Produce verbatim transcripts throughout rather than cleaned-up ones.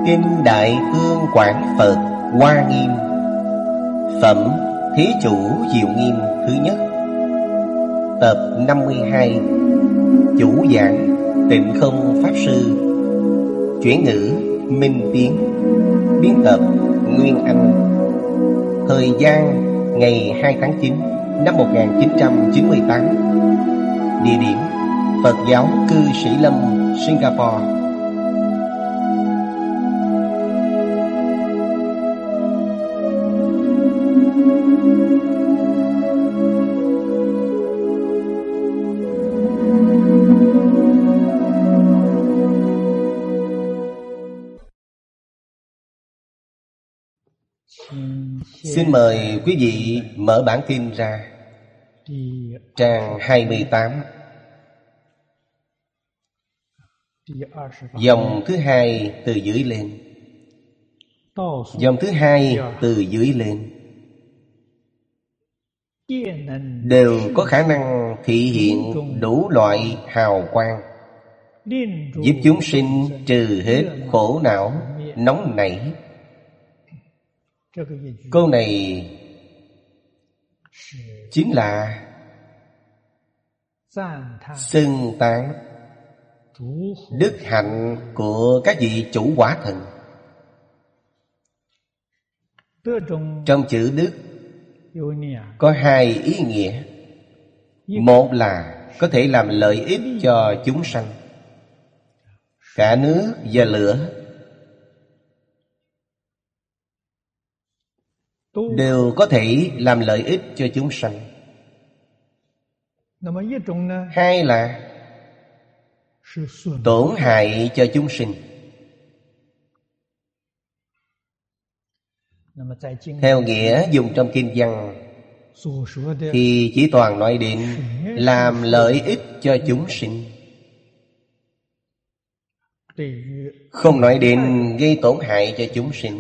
Kinh Đại Phương Quảng Phật Hoa Nghiêm. Phẩm Thế Chủ Diệu Nghiêm thứ nhất. Tập năm mươi hai. Chủ giảng Tịnh Không Pháp Sư. Chuyển ngữ Minh Tiến. Biên tập Nguyên Anh. Thời gian ngày hai tháng chín năm một nghìn chín trăm chín mươi tám. Địa điểm Phật giáo Cư Sĩ Lâm, Singapore. Xin mời quý vị mở bản kinh ra. Trang hai mươi tám, dòng thứ hai từ dưới lên. Dòng thứ hai từ dưới lên đều có khả năng thị hiện đủ loại hào quang, giúp chúng sinh trừ hết khổ não nóng nảy. Câu này chính là xưng tán đức hạnh của các vị chủ quả thần. Trong chữ đức có hai ý nghĩa. Một là có thể làm lợi ích cho chúng sanh, cả nước và lửa đều có thể làm lợi ích cho chúng sanh. Hai là tổn hại cho chúng sinh. Theo nghĩa dùng trong kinh văn thì chỉ toàn nói đến làm lợi ích cho chúng sinh, không nói đến gây tổn hại cho chúng sinh.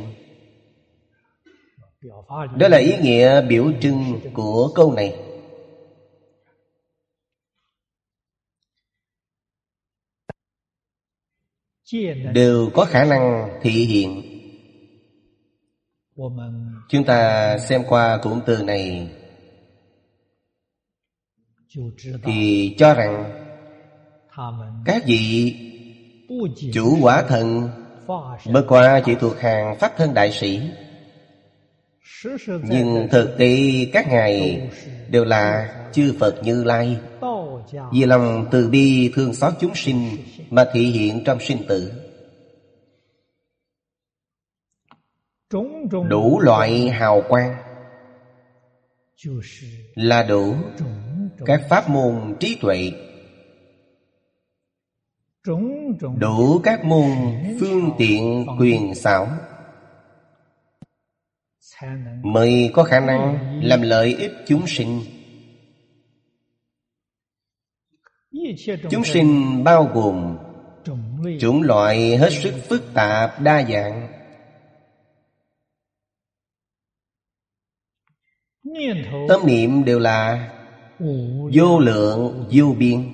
Đó là ý nghĩa biểu trưng của câu này. Đều có khả năng thị hiện. Chúng ta xem qua cụm từ này thì cho rằng các vị chủ quả thần bất quá chỉ thuộc hàng pháp thân đại sĩ, nhưng thực tế các ngài đều là chư Phật Như Lai, vì lòng từ bi thương xót chúng sinh mà thị hiện trong sinh tử. Đủ loại hào quang là đủ các pháp môn trí tuệ, đủ các môn phương tiện quyền xảo, mới có khả năng làm lợi ích chúng sinh. Chúng sinh bao gồm chủng loại hết sức phức tạp đa dạng. Tâm niệm đều là vô lượng vô biên,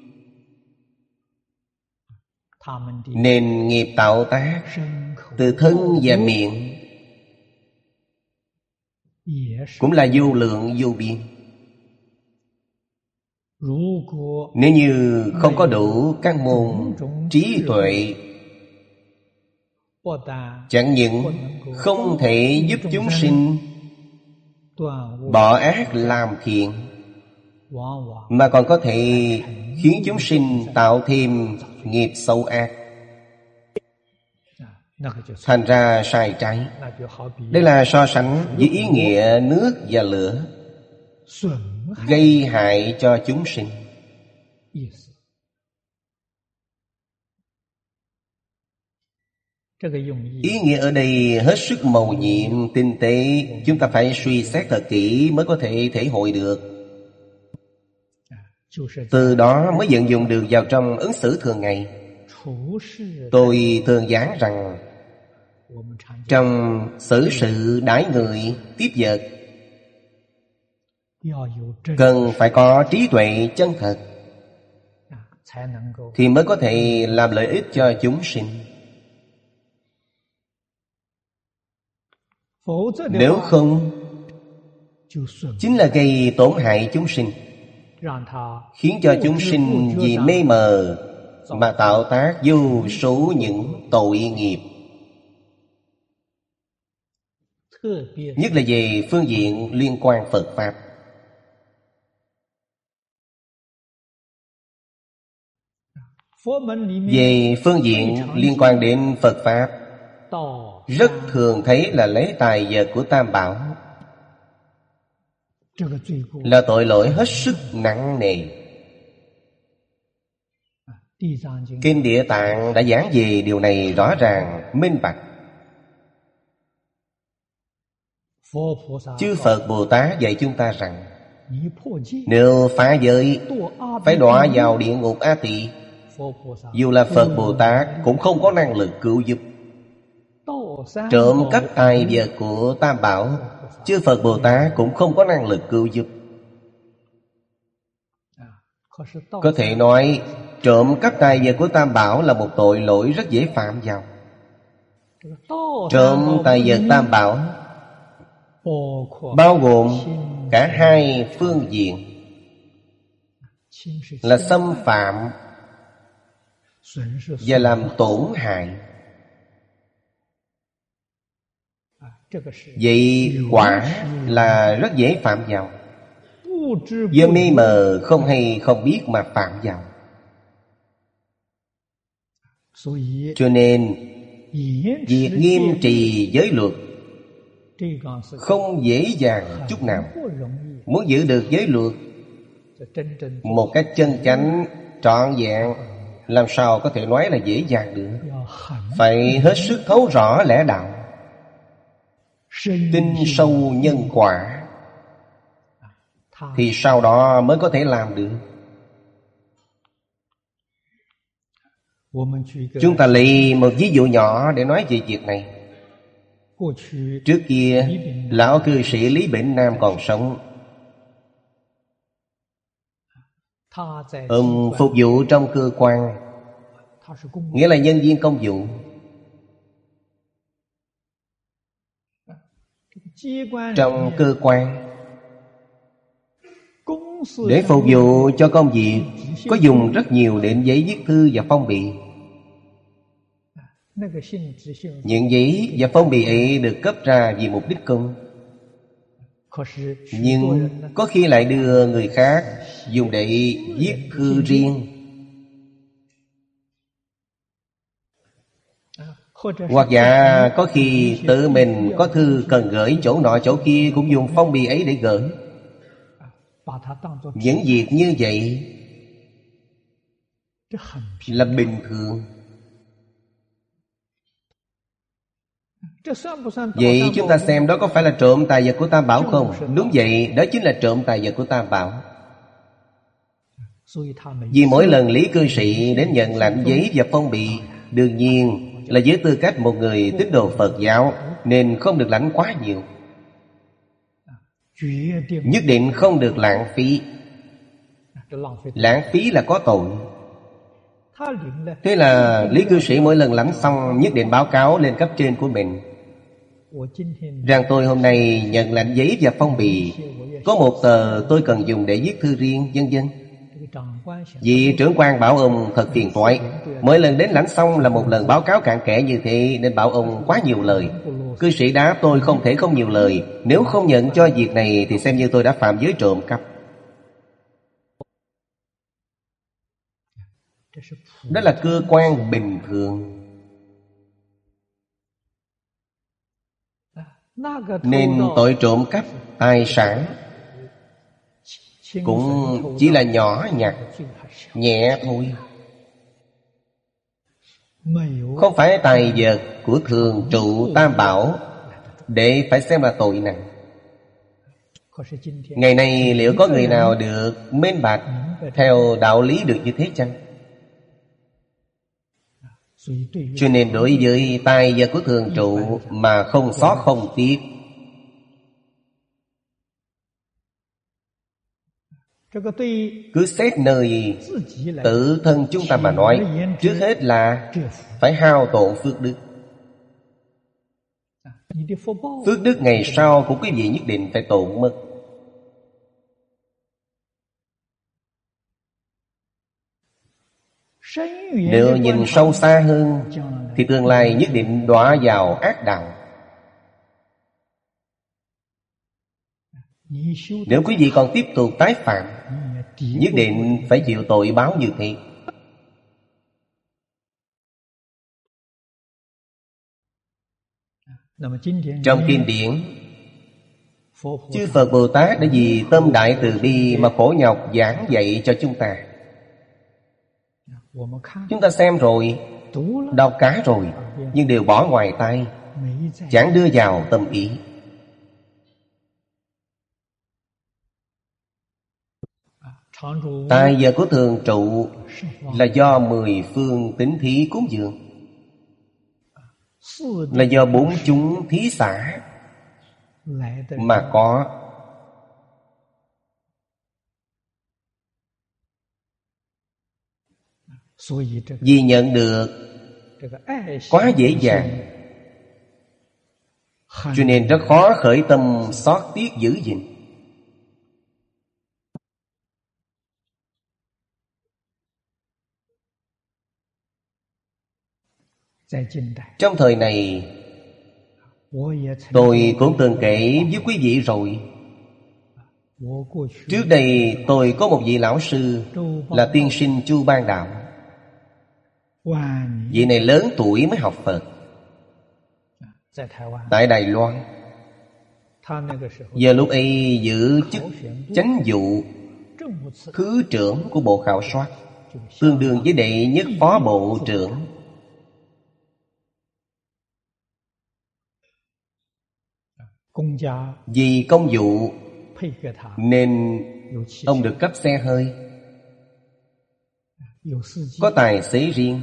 nên nghiệp tạo tác từ thân và miệng cũng là vô lượng vô biên. Nếu như không có đủ các môn trí tuệ, chẳng những không thể giúp chúng sinh bỏ ác làm thiện, mà còn có thể khiến chúng sinh tạo thêm nghiệp xấu ác, thành ra sai trái. Đây là so sánh với ý nghĩa nước và lửa, gây hại cho chúng sinh. Ý nghĩa ở đây hết sức mầu nhiệm, tinh tế. Chúng ta phải suy xét thật kỹ mới có thể thể hội được. Từ đó mới vận dụng được vào trong ứng xử thường ngày. Tôi thường giảng rằng trong xử sự đãi người tiếp vật cần phải có trí tuệ chân thật, thì mới có thể làm lợi ích cho chúng sinh. Nếu không, chính là gây tổn hại chúng sinh, khiến cho chúng sinh vì mê mờ mà tạo tác vô số những tội nghiệp. Nhất là về phương diện liên quan Phật Pháp. Về phương diện liên quan đến Phật Pháp, rất thường thấy là lấy tài vật của Tam Bảo, là tội lỗi hết sức nặng nề. Kinh Địa Tạng đã giảng về điều này rõ ràng, minh bạch. Chư Phật Bồ Tát dạy chúng ta rằng, nếu phá giới phải đọa vào địa ngục A Tỳ, dù là Phật Bồ Tát cũng không có năng lực cứu giúp. Trộm cắp tài vật của Tam Bảo, chư Phật Bồ Tát cũng không có năng lực cứu giúp. Có thể nói trộm cắp tài vật của Tam Bảo là một tội lỗi rất dễ phạm vào. Trộm tài vật Tam Bảo bao gồm cả hai phương diện, là xâm phạm và làm tổn hại. Vậy quả là rất dễ phạm vào, do mê mờ không hay không biết mà phạm vào. Cho nên việc nghiêm trì giới luật không dễ dàng chút nào. Muốn giữ được giới luật một cách chân chánh trọn vẹn, làm sao có thể nói là dễ dàng được. Phải hết sức thấu rõ lẽ đạo, tin sâu nhân quả, thì sau đó mới có thể làm được. Chúng ta lấy một ví dụ nhỏ để nói về việc này. Trước kia, lão cư sĩ Lý Bỉnh Nam còn sống. Ông phục vụ trong cơ quan, nghĩa là nhân viên công vụ. Trong cơ quan, để phục vụ cho công việc, có dùng rất nhiều đệm giấy viết thư và phong bì. Những giấy và phong bì ấy được cấp ra vì mục đích công, nhưng có khi lại đưa người khác dùng để viết thư riêng. Hoặc giả có khi tự mình có thư cần gửi chỗ nọ chỗ kia, cũng dùng phong bì ấy để gửi. Những việc như vậy là bình thường. Vậy chúng ta xem đó có phải là trộm tài vật của Tam Bảo không? Đúng vậy, đó chính là trộm tài vật của Tam Bảo. Vì mỗi lần Lý cư sĩ đến nhận lãnh giấy và phong bì, đương nhiên là với tư cách một người tín đồ Phật giáo, nên không được lãnh quá nhiều. Nhất định không được lãng phí. Lãng phí là có tội. Thế là Lý cư sĩ mỗi lần lãnh xong nhất định báo cáo lên cấp trên của mình rằng tôi hôm nay nhận lãnh giấy và phong bì, có một tờ tôi cần dùng để viết thư riêng, vân vân. Vì trưởng quan bảo ông thật phiền toái, mỗi lần đến lãnh xong là một lần báo cáo cặn kẽ như thế, nên bảo ông quá nhiều lời. Cư sĩ đáp tôi không thể không nhiều lời, nếu không nhận cho việc này thì xem như tôi đã phạm giới trộm cắp. Đó là cơ quan bình thường. Nên tội trộm cắp tài sản cũng chỉ là nhỏ nhặt, nhẹ thôi. Không phải tài vật của thường trụ Tam Bảo để phải xem là tội nặng. Ngày nay liệu có người nào được minh bạch theo đạo lý được như thế chăng? Cho nên đối với tài vật của thường trụ mà không xót không tiếc, cứ xét nơi tự thân chúng ta mà nói, trước hết là phải hao tổn phước đức. Phước đức ngày sau của quý vị nhất định phải tổn mất. Nếu nhìn sâu xa hơn thì tương lai nhất định đọa vào ác đạo. Nếu quý vị còn tiếp tục tái phạm, nhất định phải chịu tội báo như thế. Trong kinh điển, chư Phật Bồ Tát đã vì tâm đại từ bi mà khổ nhọc giảng dạy cho chúng ta. Chúng ta xem rồi, đọc cả rồi, nhưng đều bỏ ngoài tai, chẳng đưa vào tâm ý. Tài giờ của thường trụ là do mười phương tín thí cúng dường, là do bốn chúng thí xả mà có. Vì nhận được quá dễ dàng, cho nên rất khó khởi tâm xót tiếc giữ gìn. Trong thời này, tôi cũng từng kể với quý vị rồi. Trước đây tôi có một vị lão sư là tiên sinh Chu Ban Đạo. Vị này lớn tuổi mới học Phật tại Đài Loan. Giờ lúc ấy giữ chức chánh vụ thứ trưởng của Bộ Khảo soát, tương đương với đệ nhất phó bộ trưởng. Vì công vụ nên ông được cấp xe hơi, có tài xế riêng.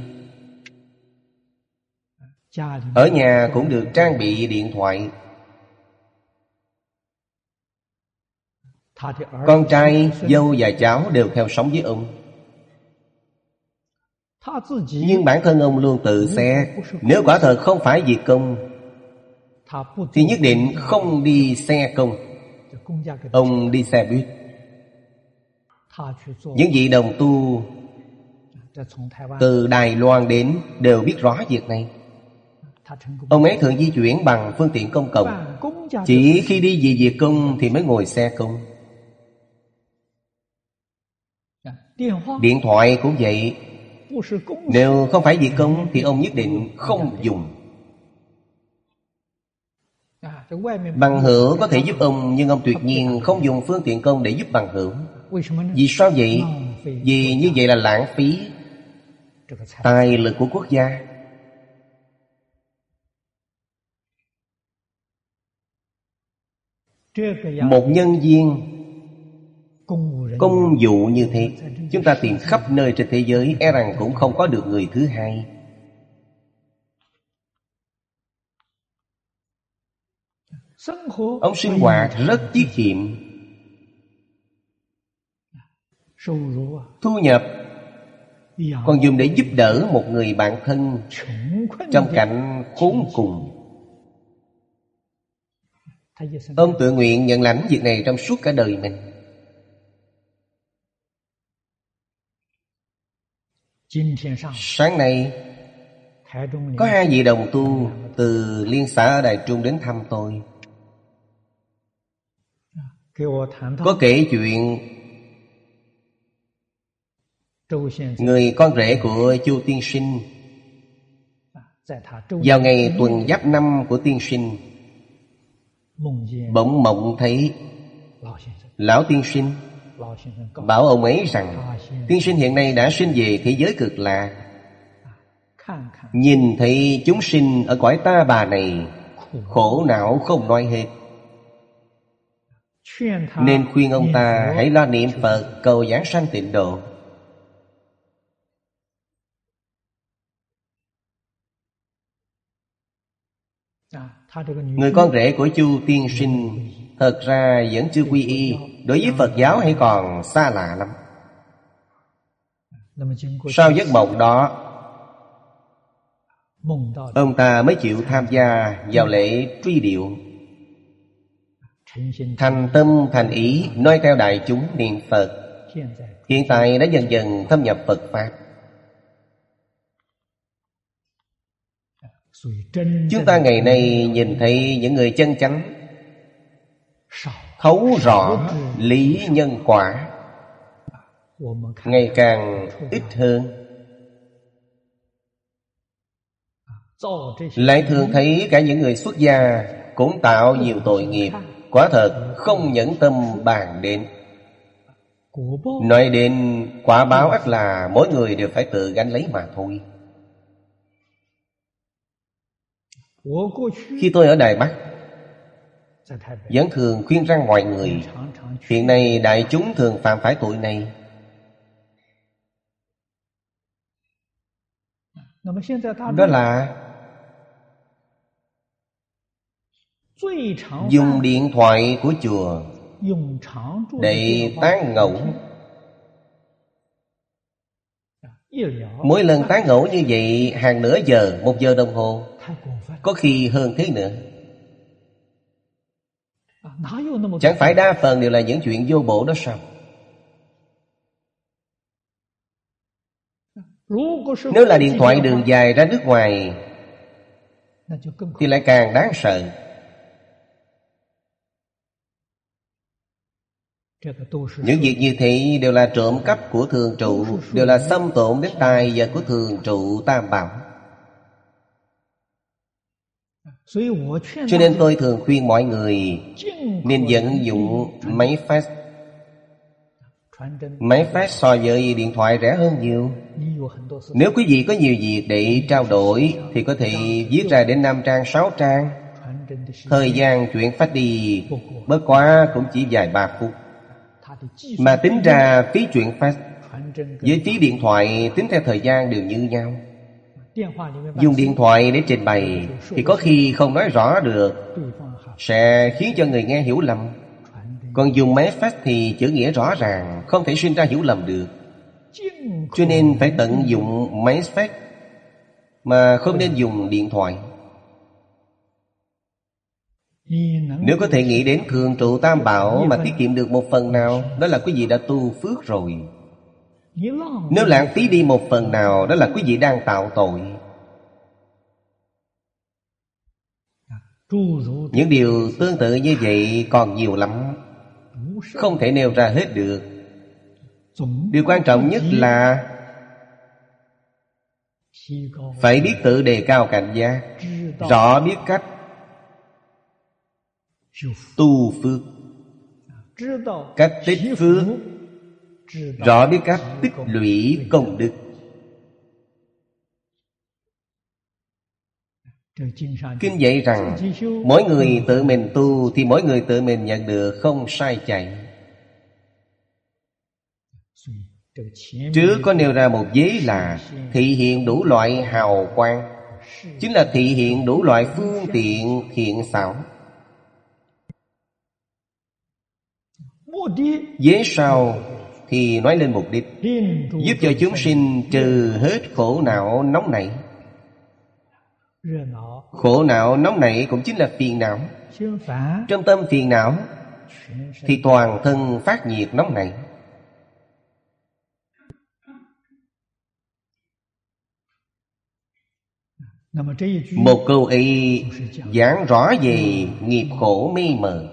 Ở nhà cũng được trang bị điện thoại. Con trai, dâu và cháu đều theo sống với ông. Nhưng bản thân ông luôn tự xe. Nếu quả thật không phải việc công thì nhất định không đi xe công. Ông đi xe buýt. Những vị đồng tu từ Đài Loan đến đều biết rõ việc này. Ông ấy thường di chuyển bằng phương tiện công cộng. Chỉ khi đi về việc công thì mới ngồi xe công. Điện thoại cũng vậy. Nếu không phải việc công thì ông nhất định không dùng. Bằng hữu có thể giúp ông, nhưng ông tuyệt nhiên không dùng phương tiện công để giúp bằng hữu. Vì sao vậy? Vì như vậy là lãng phí tài lực của quốc gia. Một nhân viên công vụ như thế, chúng ta tìm khắp nơi trên thế giới, e rằng cũng không có được người thứ hai. Ông sinh hoạt rất tiết kiệm. Thu nhập còn dùng để giúp đỡ một người bạn thân trong cảnh khốn cùng. Ông tự nguyện nhận lãnh việc này trong suốt cả đời mình. Sáng nay có hai vị đồng tu từ liên xã ở Đài Trung đến thăm tôi. Có kể chuyện người con rể của Chu tiên sinh. Vào ngày tuần giáp năm của tiên sinh, bỗng mộng thấy lão tiên sinh bảo ông ấy rằng tiên sinh hiện nay đã sinh về thế giới cực lạc. Nhìn thấy chúng sinh ở cõi ta bà này khổ não không nói hết, nên khuyên ông ta hãy lo niệm Phật cầu giảng sanh tịnh độ. Người con rể của Chu tiên sinh thật ra vẫn chưa quy y, đối với Phật giáo hay còn xa lạ lắm. Sau giấc mộng đó, ông ta mới chịu tham gia vào lễ truy điệu. Thành tâm thành ý nói theo đại chúng niệm Phật. Hiện tại đã dần dần thâm nhập Phật Pháp. Chúng ta ngày nay nhìn thấy những người chân chánh, thấu rõ lý nhân quả, ngày càng ít hơn. Lại thường thấy cả những người xuất gia cũng tạo nhiều tội nghiệp. Quả thật không nhẫn tâm bàn đến. Nói đến quả báo ắt là mỗi người đều phải tự gánh lấy mà thôi. Khi tôi ở Đài Bắc, vẫn thường khuyên rằng mọi người, hiện nay đại chúng thường phạm phải tội này. Đó là dùng điện thoại của chùa để tán ngẫu. Mỗi lần tán ngẫu như vậy hàng nửa giờ, một giờ đồng hồ, có khi hơn thế nữa. Chẳng phải đa phần đều là những chuyện vô bổ đó sao? Nếu là điện thoại đường dài ra nước ngoài thì lại càng đáng sợ. Những việc như thế đều là trộm cắp của thường trụ, đều là xâm tổn đến tài vật của thường trụ Tam Bảo. Cho nên tôi thường khuyên mọi người nên vận dụng máy fax. Máy fax so với điện thoại rẻ hơn nhiều. Nếu quý vị có nhiều việc để trao đổi thì có thể viết ra đến năm trang, sáu trang. Thời gian chuyển fax đi bất quá cũng chỉ vài ba phút. Mà tính ra phí chuyển fax với phí điện thoại tính theo thời gian đều như nhau. Dùng điện thoại để trình bày thì có khi không nói rõ được, sẽ khiến cho người nghe hiểu lầm. Còn dùng máy fax thì chữ nghĩa rõ ràng, không thể sinh ra hiểu lầm được. Cho nên phải tận dụng máy fax, mà không nên dùng điện thoại. Nếu có thể nghĩ đến thường trụ Tam Bảo mà tiết kiệm được một phần nào, đó là quý vị đã tu phước rồi. Nếu lãng phí đi một phần nào, đó là quý vị đang tạo tội. Những điều tương tự như vậy còn nhiều lắm, không thể nêu ra hết được. Điều quan trọng nhất là phải biết tự đề cao cảnh giác, rõ biết cách tu phước, cách tích phước, rõ biết cách tích lũy công đức. Kinh dạy rằng mỗi người tự mình tu thì mỗi người tự mình nhận được, không sai chạy. Trước có nêu ra một vế là thị hiện đủ loại hào quang, chính là thị hiện đủ loại phương tiện thiện xảo. Vế sau thì nói lên mục đích, giúp cho chúng sinh trừ hết khổ não nóng nảy. Khổ não nóng nảy cũng chính là phiền não. Trong tâm phiền não thì toàn thân phát nhiệt nóng nảy. Một câu ấy giảng rõ về nghiệp khổ mê mờ.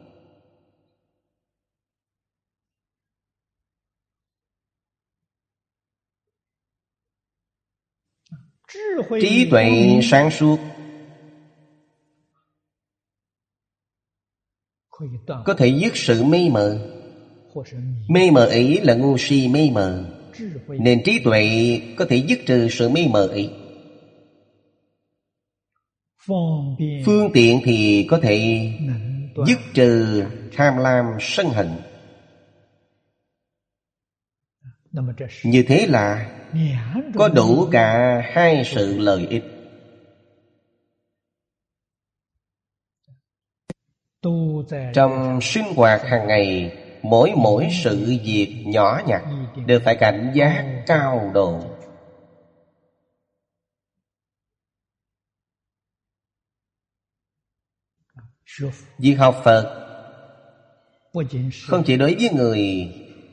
Trí tuệ sáng suốt có thể dứt sự mê mờ. Mê mờ ấy là ngu si mê mờ, nên trí tuệ có thể dứt trừ sự mê mờ ấy. Phương tiện thì có thể dứt trừ tham lam sân hận. Như thế là có đủ cả hai sự lợi ích. Trong sinh hoạt hàng ngày, mỗi mỗi sự việc nhỏ nhặt đều phải cảnh giác cao độ. Việc học Phật không chỉ đối với người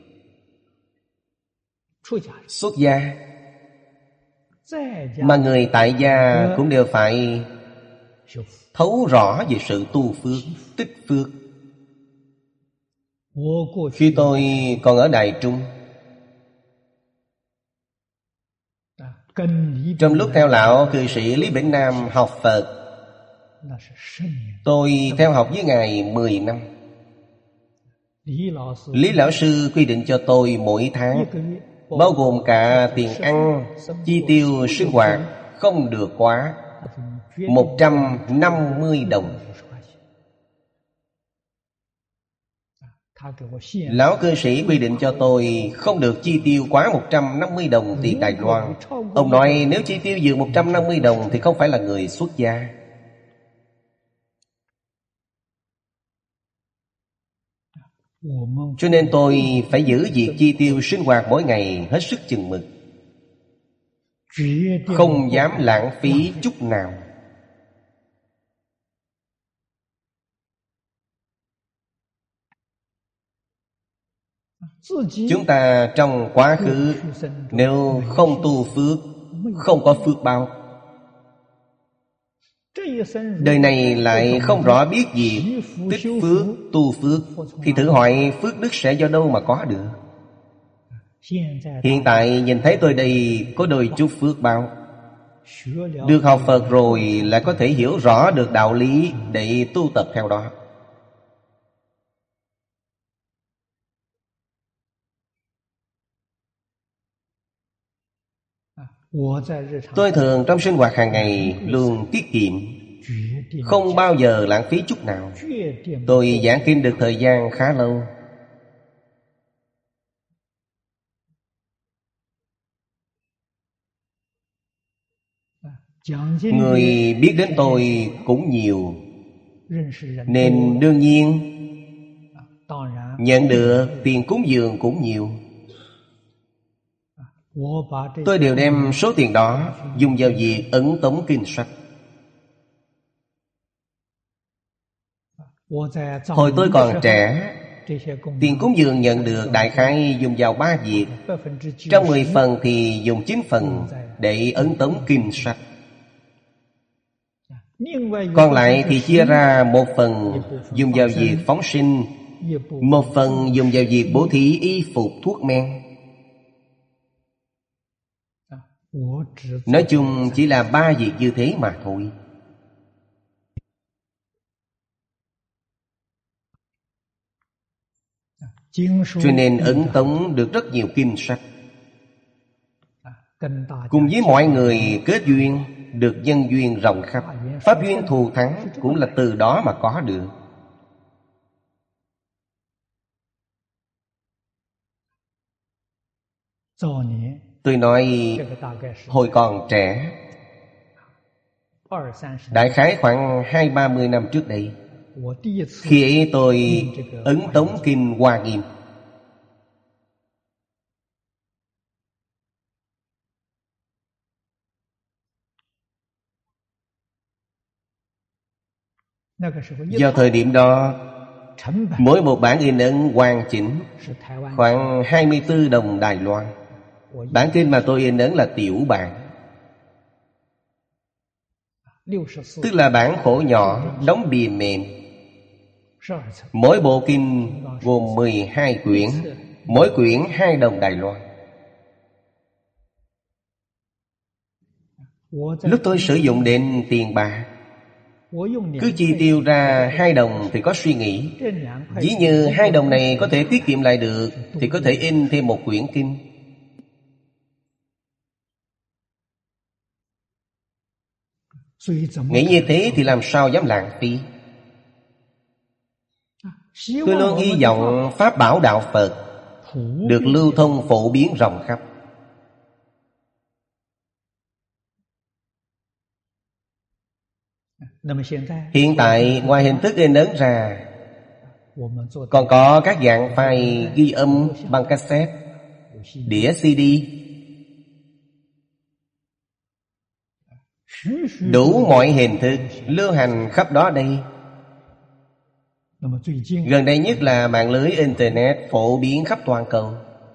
xuất gia, mà người tại gia cũng đều phải thấu rõ về sự tu phước, tích phước. Khi tôi còn ở Đài Trung, trong lúc theo lão cư sĩ Lý Bỉnh Nam học Phật, tôi theo học với Ngài mười năm. Lý Lão Sư quy định cho tôi mỗi tháng, bao gồm cả tiền ăn, chi tiêu sinh hoạt, không được quá một trăm năm mươi đồng. Lão cư sĩ quy định cho tôi không được chi tiêu quá một trăm năm mươi đồng tiền Đài Loan. Ông nói nếu chi tiêu vượt một trăm năm mươi đồng thì không phải là người xuất gia. Cho nên tôi phải giữ việc chi tiêu sinh hoạt mỗi ngày hết sức chừng mực, không dám lãng phí chút nào. Chúng ta trong quá khứ nếu không tu phước, không có phước báo, đời này lại không rõ biết gì tích phước, tu phước, thì thử hỏi phước đức sẽ do đâu mà có được. Hiện tại nhìn thấy tôi đây có đôi chút phước báo, được học Phật rồi lại có thể hiểu rõ được đạo lý để tu tập theo đó. Tôi thường trong sinh hoạt hàng ngày luôn tiết kiệm, không bao giờ lãng phí chút nào. Tôi giảng kinh được thời gian khá lâu. Người biết đến tôi cũng nhiều, nên đương nhiên nhận được tiền cúng dường cũng nhiều. Tôi đều đem số tiền đó dùng vào việc ấn tống kinh sách. Hồi tôi còn trẻ, tiền cúng dường nhận được đại khái dùng vào ba việc. Trong mười phần thì dùng chín phần để ấn tống kinh sách, còn lại thì chia ra một phần dùng vào việc phóng sinh, một phần dùng vào việc bố thí y phục thuốc men. Nói chung chỉ là ba việc như thế mà thôi. Cho nên ấn tống được rất nhiều kinh sách. Cùng với mọi người kết duyên, được nhân duyên rộng khắp. Pháp duyên thù thắng cũng là từ đó mà có được. Tôi nói hồi còn trẻ, đại khái khoảng hai ba mươi năm trước đây, khi ấy tôi ấn tống kinh Hoa Nghiêm. Vào thời điểm đó, mỗi một bản in ấn hoàn chỉnh khoảng hai mươi tư đồng Đài Loan. Bản kinh mà tôi in ấn là tiểu bản, tức là bản khổ nhỏ, đóng bìa mềm. Mỗi bộ kinh gồm mười hai quyển, mỗi quyển hai đồng Đài Loan. Lúc tôi sử dụng đến tiền bạc, cứ chi tiêu ra hai đồng thì có suy nghĩ, ví như hai đồng này có thể tiết kiệm lại được thì có thể in thêm một quyển kinh. Nghĩ như thế thì làm sao dám lãng phí. Tôi luôn hy vọng pháp bảo đạo Phật được lưu thông phổ biến rộng khắp. Hiện tại ngoài hình thức in ấn ra, còn có các dạng file ghi âm băng cassette, đĩa xê đê, đủ mọi hình thức lưu hành khắp đó đây. Gần đây nhất là mạng lưới Internet phổ biến khắp toàn cầu,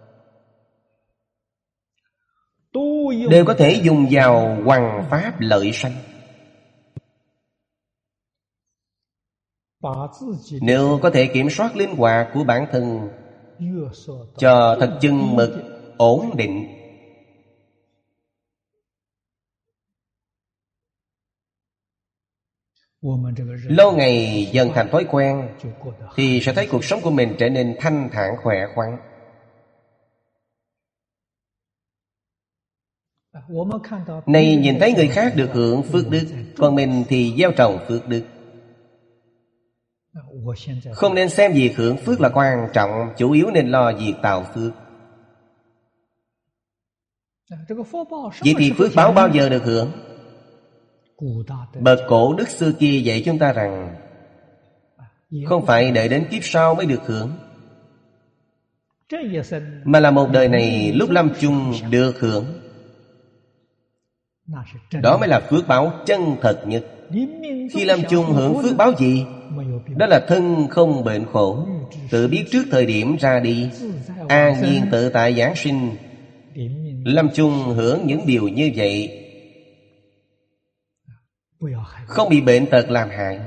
đều có thể dùng vào hoằng pháp lợi sanh. Nếu có thể kiểm soát linh hoạt của bản thân cho thật chừng mực, ổn định, lâu ngày dần thành thói quen, thì sẽ thấy cuộc sống của mình trở nên thanh thản khỏe khoắn. Này nhìn thấy người khác được hưởng phước đức, còn mình thì gieo trồng phước đức. Không nên xem việc hưởng phước là quan trọng, chủ yếu nên lo việc tạo phước. Vậy thì phước báo bao giờ được hưởng? Bậc cổ đức xưa kia dạy chúng ta rằng không phải đợi đến kiếp sau mới được hưởng, mà là một đời này lúc lâm chung được hưởng. Đó mới là phước báo chân thật nhất. Khi lâm chung hưởng phước báo gì? Đó là thân không bệnh khổ, tự biết trước thời điểm ra đi, an nhiên tự tại giảng sinh. Lâm chung hưởng những điều như vậy, không bị bệnh tật làm hại.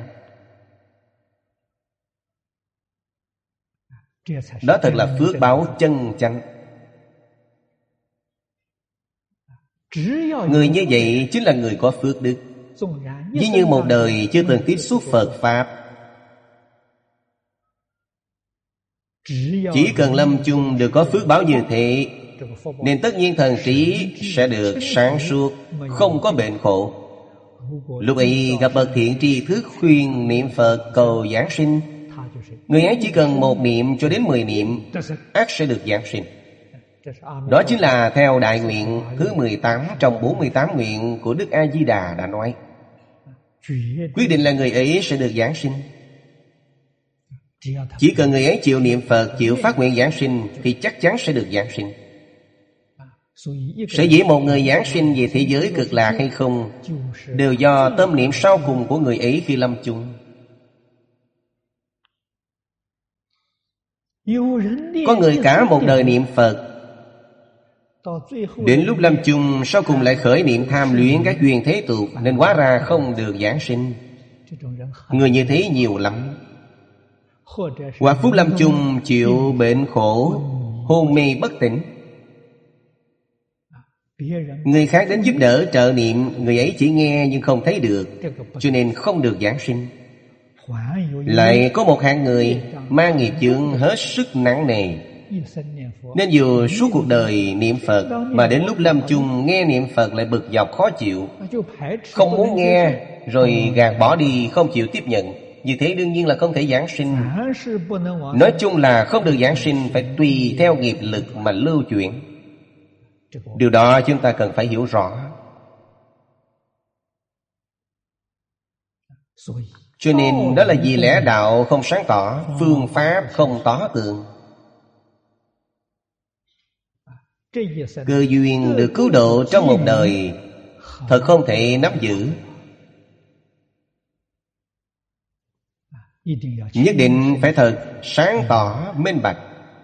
Đó thật là phước báo chân chánh. Người như vậy chính là người có phước đức. Ví như một đời chưa từng tiếp xúc Phật Pháp, chỉ cần lâm chung được có phước báo như thế, nên tất nhiên thần trí sẽ được sáng suốt, không có bệnh khổ. Lúc ấy gặp bậc thiện tri thức khuyên niệm Phật cầu giảng sinh, người ấy chỉ cần một niệm cho đến mười niệm, ắt sẽ được giảng sinh. Đó chính là theo đại nguyện thứ mười tám trong bốn mươi tám nguyện của Đức A-di-đà đã nói. Quyết định là người ấy sẽ được giảng sinh. Chỉ cần người ấy chịu niệm Phật, chịu phát nguyện giảng sinh, thì chắc chắn sẽ được giảng sinh. Sở dĩ một người giảng sinh về thế giới cực lạc hay không, đều do tâm niệm sau cùng của người ấy khi lâm chung. Có người cả một đời niệm Phật, đến lúc lâm chung sau cùng lại khởi niệm tham luyến các duyên thế tục, nên hóa ra không được giảng sinh. Người như thế nhiều lắm. Hoặc phúc lâm chung chịu bệnh khổ, hôn mê bất tỉnh, người khác đến giúp đỡ trợ niệm, người ấy chỉ nghe nhưng không thấy được, cho nên không được giảng sinh. Lại có một hạng người mang nghiệp chướng hết sức nặng nề, nên dù suốt cuộc đời niệm Phật, mà đến lúc lâm chung nghe niệm Phật lại bực dọc khó chịu, không muốn nghe, rồi gạt bỏ đi, không chịu tiếp nhận. Như thế đương nhiên là không thể giảng sinh. Nói chung là không được giảng sinh, phải tùy theo nghiệp lực mà lưu chuyển. Điều đó chúng ta cần phải hiểu rõ. Cho nên đó là vì lẽ đạo không sáng tỏ, phương pháp không tỏ tường. Cơ duyên được cứu độ trong một đời thật không thể nắm giữ. Nhất định phải thật sáng tỏ, minh bạch.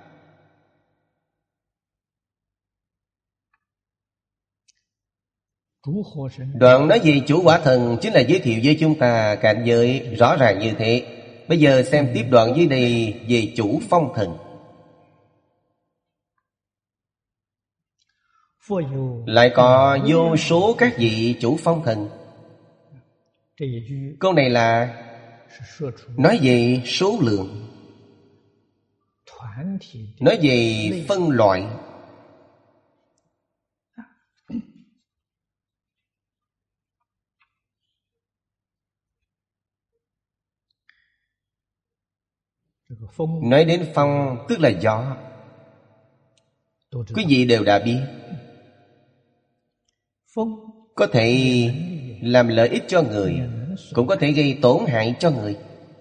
Đoạn nói về chủ quả thần chính là giới thiệu với chúng ta cảnh giới rõ ràng như thế. Bây giờ xem tiếp đoạn dưới đây về chủ phong thần. Lại có vô số các vị chủ phong thần. Câu này là nói về số lượng, nói về phân loại. Nói đến phong tức là gió, quý vị đều đã biết. Có thể làm lợi ích cho người, cũng có thể gây tổn hại cho người.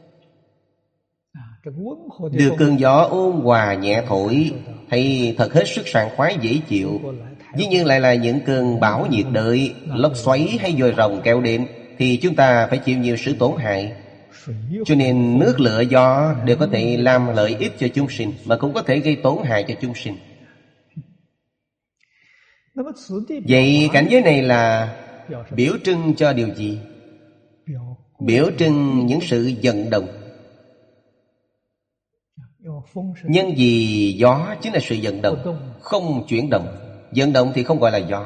Được cơn gió ôn hòa nhẹ thổi, hay thật hết sức sảng khoái dễ chịu. Dĩ nhiên lại là những cơn bão nhiệt đới, lốc xoáy hay dồi rồng kéo đến, thì chúng ta phải chịu nhiều sự tổn hại. Cho nên nước lửa gió đều có thể làm lợi ích cho chúng sinh, mà cũng có thể gây tổn hại cho chúng sinh. Vậy cảnh giới này là biểu trưng cho điều gì? Biểu trưng những sự vận động. Nhân vì gió chính là sự vận động, không chuyển động. Vận động thì không gọi là gió.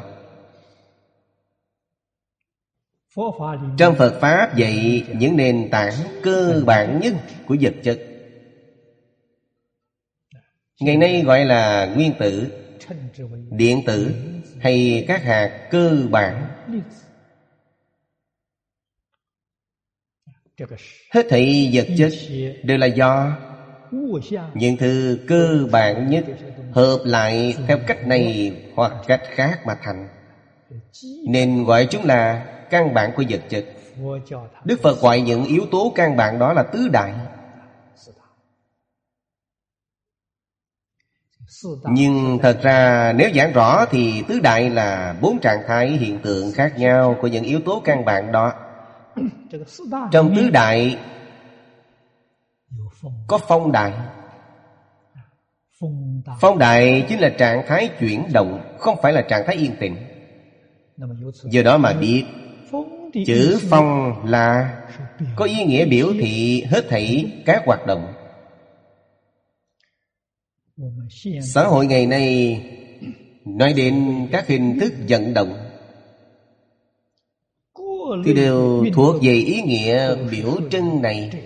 Trong Phật Pháp dạy những nền tảng cơ bản nhất của vật chất, ngày nay gọi là nguyên tử, điện tử hay các hạt cơ bản. Hết thảy vật chất đều là do những thứ cơ bản nhất hợp lại theo cách này hoặc cách khác mà thành, nên gọi chúng là căn bản của vật chất. Đức Phật gọi những yếu tố căn bản đó là tứ đại. Nhưng thật ra nếu giảng rõ thì tứ đại là bốn trạng thái hiện tượng khác nhau của những yếu tố căn bản đó. Trong tứ đại có phong đại. Phong đại chính là trạng thái chuyển động, không phải là trạng thái yên tĩnh. Do đó mà biết chữ phong là có ý nghĩa biểu thị hết thảy các hoạt động. Xã hội ngày nay nói đến các hình thức vận động thì đều thuộc về ý nghĩa biểu trưng này.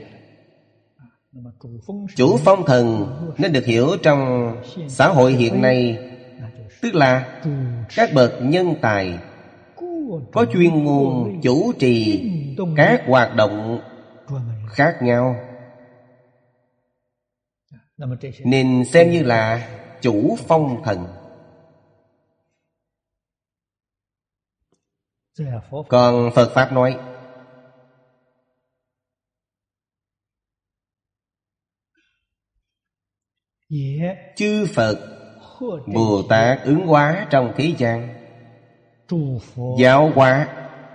Chủ phong thần nên được hiểu trong xã hội hiện nay, tức là các bậc nhân tài có chuyên môn chủ trì các hoạt động khác nhau, nên xem như là chủ phong thần. Còn Phật Pháp nói chư Phật Bồ Tát ứng hóa trong thế gian, giáo hóa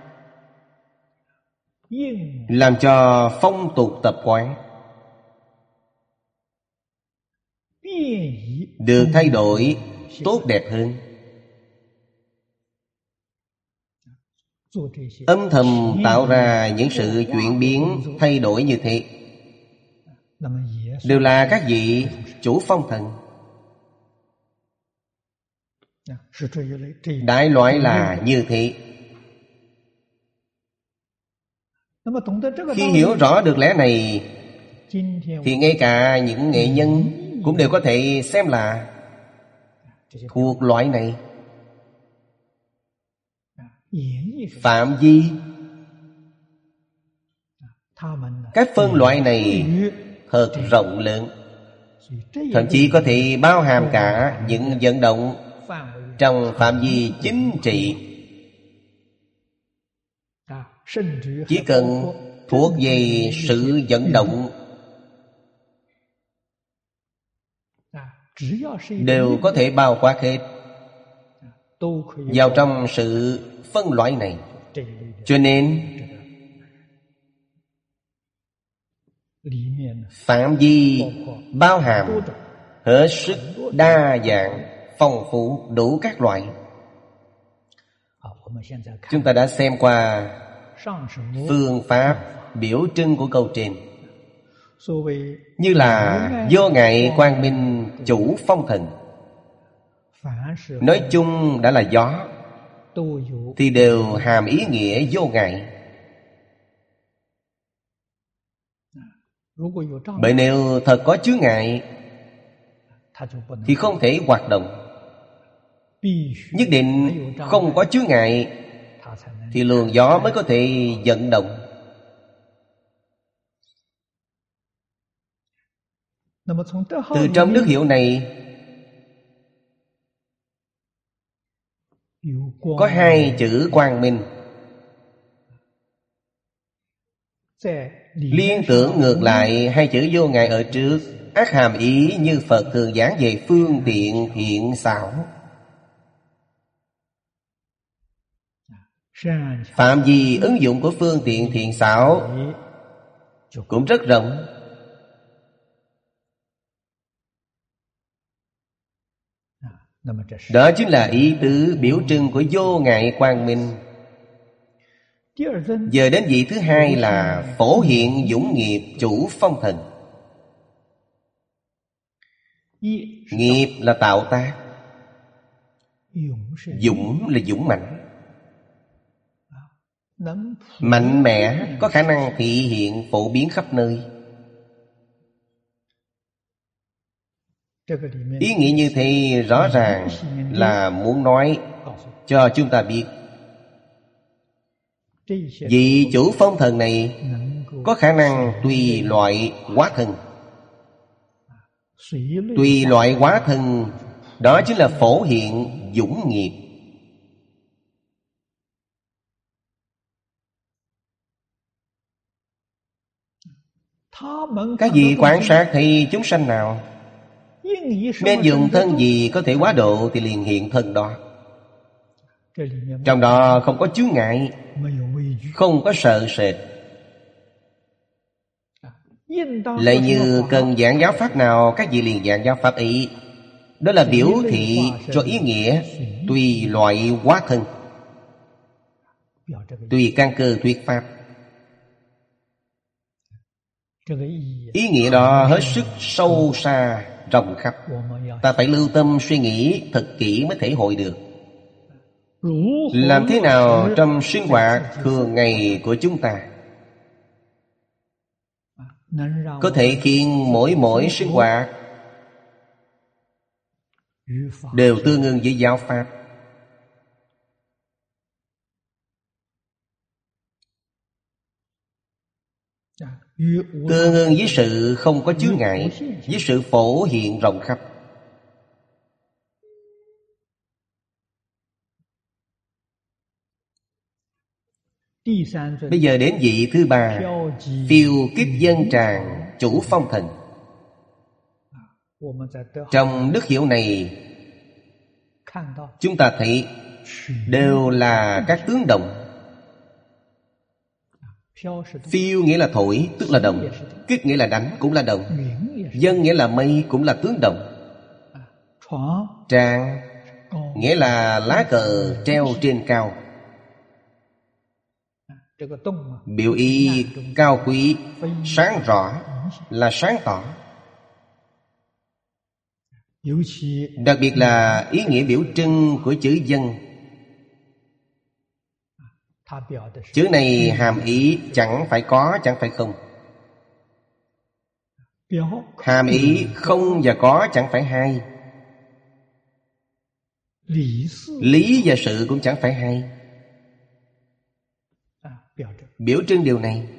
làm cho phong tục tập quán được thay đổi tốt đẹp hơn. Âm thầm tạo ra những sự chuyển biến thay đổi như thế, đều là các vị chủ phong thần. Đại loại là như thế. Khi hiểu rõ được lẽ này thì ngay cả những nghệ nhân cũng đều có thể xem là thuộc loại này. Phạm vi các phân loại này thật rộng lớn, thậm chí có thể bao hàm cả những vận động trong phạm vi chính trị. Chỉ cần thuộc về sự vận động đều có thể bao quát hết vào trong sự phân loại này. Cho nên phạm vi bao hàm hết sức đa dạng, phong phú, đủ các loại. Chúng ta đã xem qua phương pháp biểu trưng của câu trên, như là vô ngại quang minh chủ phong thần. Nói chung đã là gió thì đều hàm ý nghĩa vô ngại. Bởi nếu thật có chướng ngại thì không thể hoạt động. Nhất định không có chướng ngại thì luồng gió mới có thể vận động. Từ trong đức hiệu này có hai chữ quang minh. Liên tưởng ngược lại hai chữ vô ngại ở trước, ác hàm ý như Phật thường giảng về phương tiện thiện xảo. Phạm vi ứng dụng của phương tiện thiện xảo cũng rất rộng. Đó chính là ý tứ biểu trưng của vô ngại quang minh. Giờ đến vị thứ hai là phổ hiện dũng nghiệp chủ phong thần. Nghiệp là tạo tác, dũng là dũng mạnh, mạnh mẽ, có khả năng thị hiện phổ biến khắp nơi. Ý nghĩa như thế rõ ràng là muốn nói cho chúng ta biết vị chủ phong thần này có khả năng tùy loại hóa thân. Tùy loại hóa thân, đó chính là phổ hiện dũng nghiệp. Các vị quan sát thấy chúng sanh nào nên dùng thân gì có thể hóa độ thì liền hiện thân đó. Trong đó không có chướng ngại, không có sợ sệt. Lại như cần giảng giáo pháp nào, các vị liền giảng giáo pháp ấy. Đó là biểu thị cho ý nghĩa tùy loại hóa thân, tùy căn cơ thuyết pháp. Ý nghĩa đó hết sức sâu xa, rộng khắp. Ta phải lưu tâm suy nghĩ thật kỹ mới thể hội được. Làm thế nào trong sinh hoạt thường ngày của chúng ta có thể khiến mỗi mỗi sinh hoạt đều tương ưng với giáo pháp. Tương ưng với sự không có chướng ngại, với sự phổ hiện rộng khắp. Bây giờ đến vị thứ ba, phiêu kiếp dân tràng chủ phong thần. Trong đức hiệu này, chúng ta thấy đều là các tướng động. Phiêu nghĩa là thổi, tức là động. Kích nghĩa là đánh, cũng là động. Dân nghĩa là mây, cũng là tướng động. Tràng nghĩa là lá cờ treo trên cao, biểu ý cao quý, sáng rõ, là sáng tỏ. Đặc biệt là ý nghĩa biểu trưng của chữ dân. Chữ này hàm ý chẳng phải có, chẳng phải không. Hàm ý không và có chẳng phải hai. Lý và sự cũng chẳng phải hai. Biểu trưng điều này.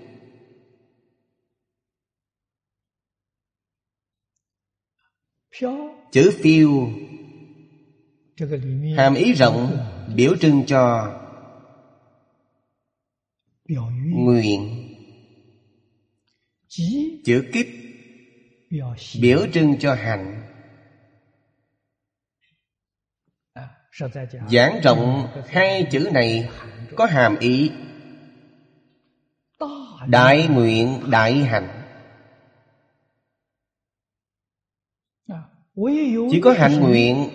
Chữ phiêu hàm ý rộng, biểu trưng cho nguyện. Chữ kiếp biểu trưng cho hạnh. Giảng rộng hai chữ này có hàm ý đại nguyện đại hạnh. Chỉ có hạnh nguyện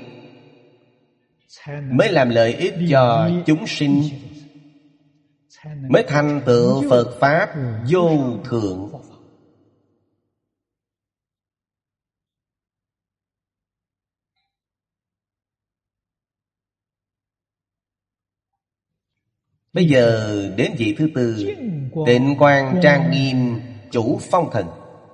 mới làm lợi ích cho chúng sinh, mới thành tựu Phật Pháp vô thượng. Bây giờ đến vị thứ tư, Tịnh Quang Trang Nghiêm chủ phong thần.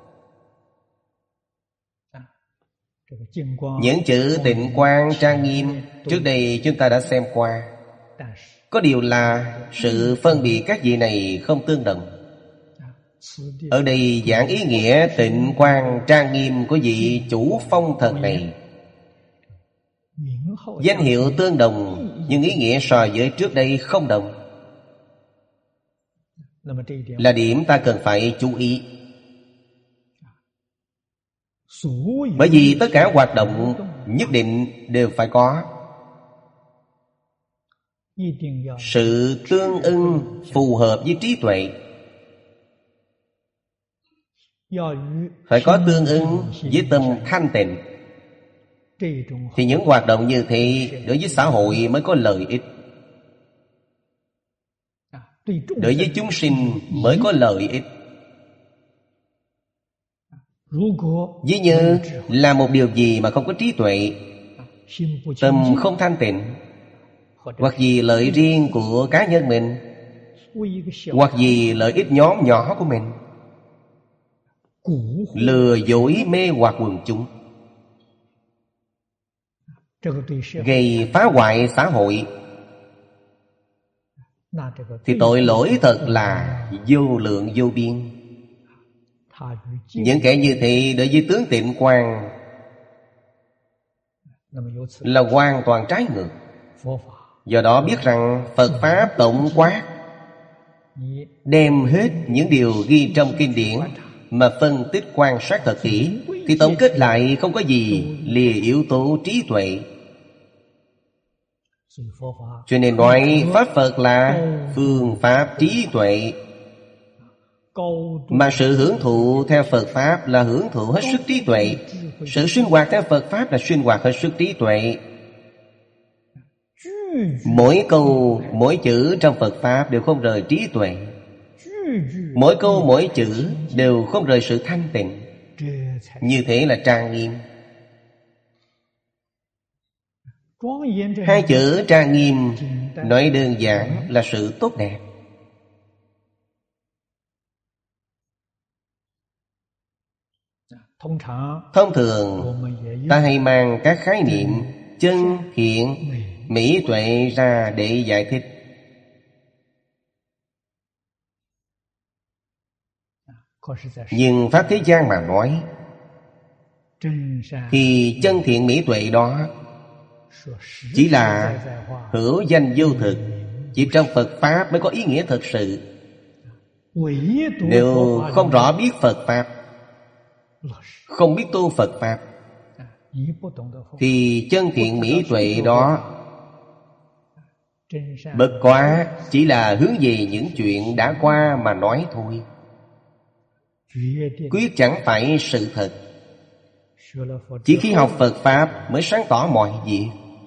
Những chữ Tịnh Quang Trang Nghiêm trước đây chúng ta đã xem qua. Có điều là sự phân biệt các vị này không tương đồng. Ở đây giảng ý nghĩa Tịnh Quang Trang Nghiêm của vị chủ phong thần này. Danh hiệu tương đồng, nhưng ý nghĩa so với trước đây không đồng, là điểm ta cần phải chú ý. Bởi vì tất cả hoạt động nhất định đều phải có sự tương ưng phù hợp với trí tuệ. phải có tương ứng với tâm thanh tịnh, thì những hoạt động như thế đối với xã hội mới có lợi ích, đối với chúng sinh mới có lợi ích. Ví như làm một điều gì mà không có trí tuệ, tâm không thanh tịnh, hoặc vì lợi riêng của cá nhân mình, hoặc vì lợi ích nhóm nhỏ của mình, lừa dối mê hoặc quần chúng, gây phá hoại xã hội, thì tội lỗi thật là vô lượng vô biên. Những kẻ như thế đối với tướng Tịnh Quang là hoàn toàn trái ngược. Do đó biết rằng Phật Pháp tổng quát, đem hết những điều ghi trong kinh điển mà phân tích quan sát thật kỹ, thì tổng kết lại không có gì lìa yếu tố trí tuệ. Cho nên nói Pháp Phật là phương pháp trí tuệ, mà sự hưởng thụ theo Phật Pháp là hưởng thụ hết sức trí tuệ. Sự sinh hoạt theo Phật Pháp là sinh hoạt hết sức trí tuệ. Mỗi câu, mỗi chữ trong Phật Pháp đều không rời trí tuệ. Mỗi câu, mỗi chữ đều không rời sự thanh tịnh. Như thế là trang nghiêm. Hai chữ trang nghiêm nói đơn giản là sự tốt đẹp. Thông thường ta hay mang các khái niệm chân, thiện, mỹ, tuệ ra để giải thích. Nhưng Pháp thế gian mà nói, thì chân thiện mỹ tuệ đó chỉ là hữu danh vô thực, chỉ trong Phật Pháp mới có ý nghĩa thực sự. Nếu không rõ biết Phật Pháp, không biết tu Phật Pháp, thì chân thiện mỹ tuệ đó bất quá chỉ là hướng về những chuyện đã qua mà nói thôi, quyết chẳng phải sự thật. Chỉ khi học Phật Pháp mới sáng tỏ mọi việc.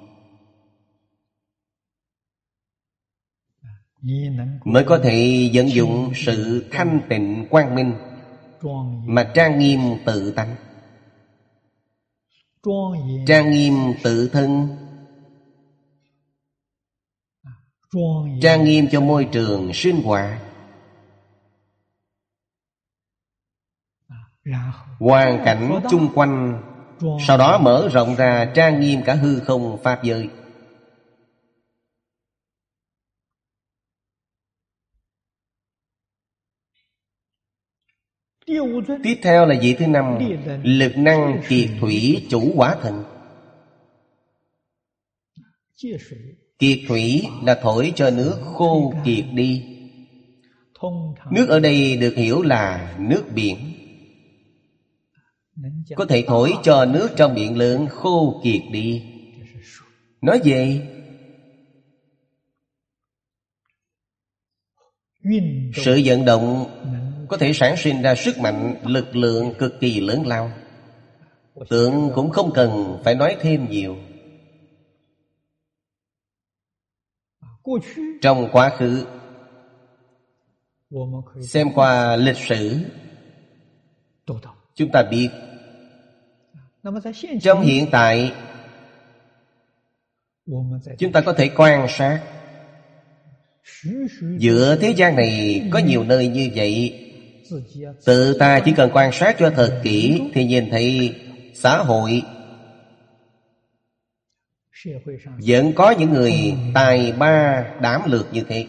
Mới có thể vận dụng sự thanh tịnh quang minh mà trang nghiêm tự tánh, trang nghiêm tự thân, trang nghiêm cho môi trường sinh hoạt, hoàn cảnh chung quanh, sau đó mở rộng ra trang nghiêm cả hư không pháp giới. Tiếp theo là vị thứ năm, lực năng kiệt thủy chủ quả thần. Kiệt thủy là thổi cho nước khô kiệt đi. Nước ở đây được hiểu là nước biển. Có thể thổi cho nước trong biển lớn khô kiệt đi. Nói về sự vận động có thể sản sinh ra sức mạnh, lực lượng cực kỳ lớn lao. Tượng cũng không cần phải nói thêm nhiều. Trong quá khứ, xem qua lịch sử, chúng ta biết trong hiện tại chúng ta có thể quan sát giữa thế gian này có nhiều nơi như vậy. Tự ta chỉ cần quan sát cho thật kỹ thì nhìn thấy xã hội vẫn có những người tài ba đảm lược như thế.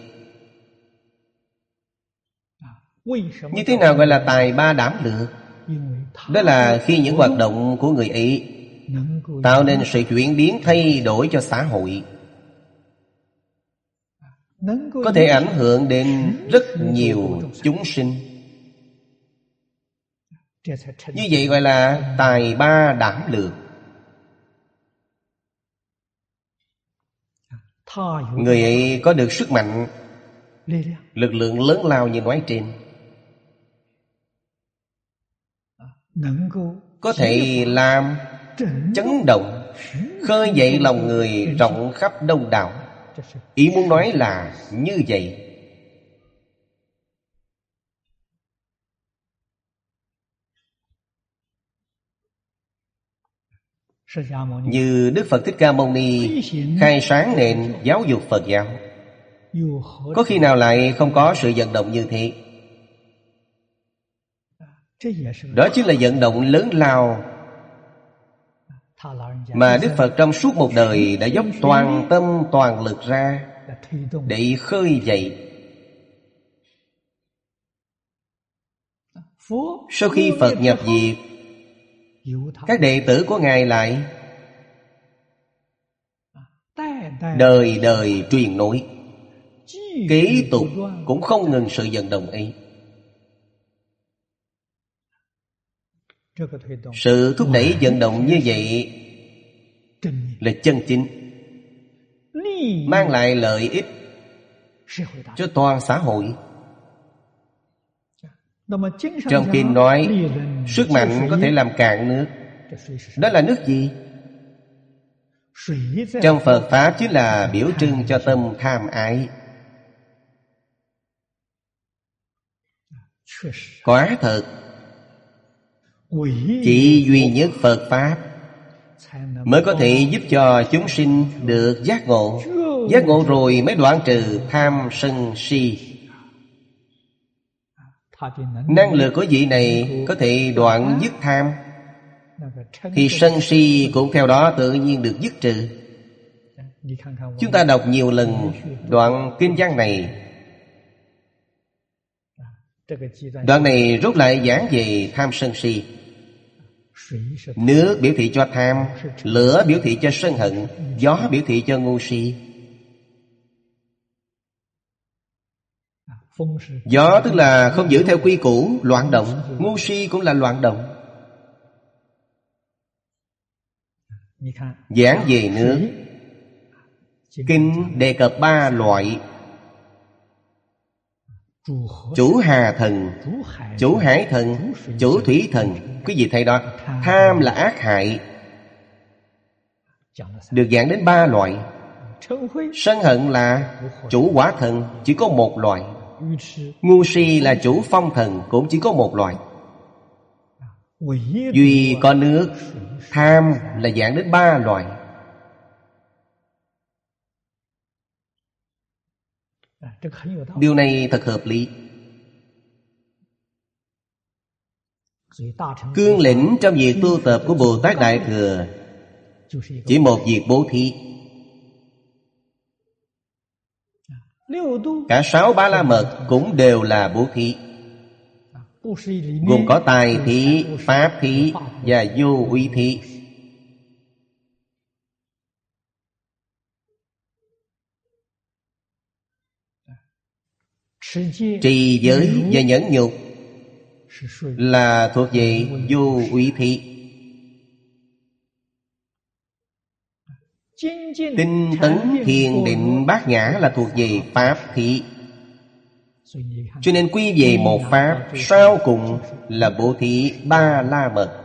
Như thế nào gọi là tài ba đảm lược? Đó là khi những hoạt động của người ấy tạo nên sự chuyển biến thay đổi cho xã hội, có thể ảnh hưởng đến rất nhiều chúng sinh. Như vậy gọi là tài ba đảm lược. Người ấy có được sức mạnh, lực lượng lớn lao như nói trên. có thể làm chấn động, khơi dậy lòng người rộng khắp đông đảo. Ý muốn nói là như vậy. Như Đức Phật Thích Ca Mâu Ni khai sáng nền giáo dục Phật giáo, có khi nào lại không có sự vận động như thế? Đó chính là vận động lớn lao mà Đức Phật trong suốt một đời đã dốc toàn tâm toàn lực ra để khơi dậy. Sau khi Phật nhập diệt, các đệ tử của Ngài lại đời đời truyền nối, kế tục cũng không ngừng sự vận động ấy. Sự thúc đẩy vận động như vậy là chân chính, mang lại lợi ích cho toàn xã hội. Trong kinh nói sức mạnh có thể làm cạn nước. Đó là nước gì? Trong Phật Pháp chính là biểu trưng cho tâm tham ái. Quả thật, chỉ duy nhất Phật Pháp mới có thể giúp cho chúng sinh được giác ngộ. Giác ngộ rồi mới đoạn trừ tham sân si. Năng lực của vị này có thể đoạn dứt tham, thì sân si cũng theo đó tự nhiên được dứt trừ. Chúng ta đọc nhiều lần đoạn kinh văn này. Đoạn này rút lại giảng về tham sân si. Nước biểu thị cho tham, lửa biểu thị cho sân hận, gió biểu thị cho ngu si. Gió tức là không giữ theo quy củ, loạn động. Ngu si cũng là loạn động. Giảng về nước, kinh đề cập ba loại: chủ hà thần, chủ hải thần, chủ thủy thần. Quý vị thấy đó, tham là ác hại, được giảng đến ba loại. Sân hận là chủ quả thần, chỉ có một loại. Ngu si là chủ phong thần, cũng chỉ có một loại. Duy có nước, tham là giảng đến ba loại. Điều này thật hợp lý. Cương lĩnh trong việc tu tập của Bồ Tát Đại Thừa chỉ một việc bố thí. Cả sáu Ba La Mật cũng đều là bố thí, gồm có tài thí, pháp thí và vô úy thí. Trì giới và nhẫn nhục là thuộc về vô úy thí. Tinh tấn thiền định bát nhã là thuộc về pháp thí. Cho nên quy về một pháp, sau cùng là bố thí Ba La Mật.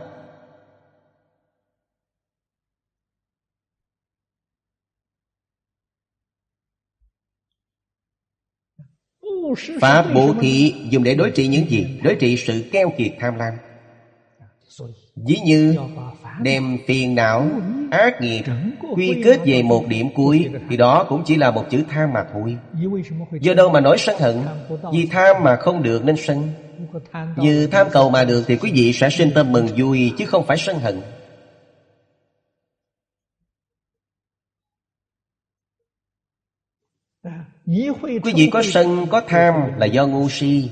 Pháp bố thí dùng để đối trị những gì? Đối trị sự keo kiệt tham lam. Ví như đem phiền não, ác nghiệp quy kết về một điểm cuối, thì đó cũng chỉ là một chữ tham mà thôi. Do đâu mà nổi sân hận? Vì tham mà không được nên sân. Như tham cầu mà được thì quý vị sẽ sinh tâm mừng vui, chứ không phải sân hận. Quý vị có sân, có tham là do ngu si,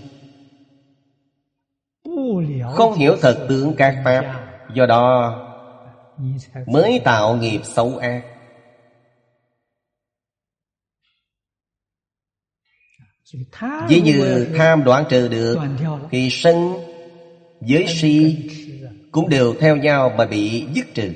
không hiểu thật tướng các pháp. Do đó mới tạo nghiệp xấu ác. Ví như tham đoạn trừ được, thì sân với si cũng đều theo nhau mà bị dứt trừ.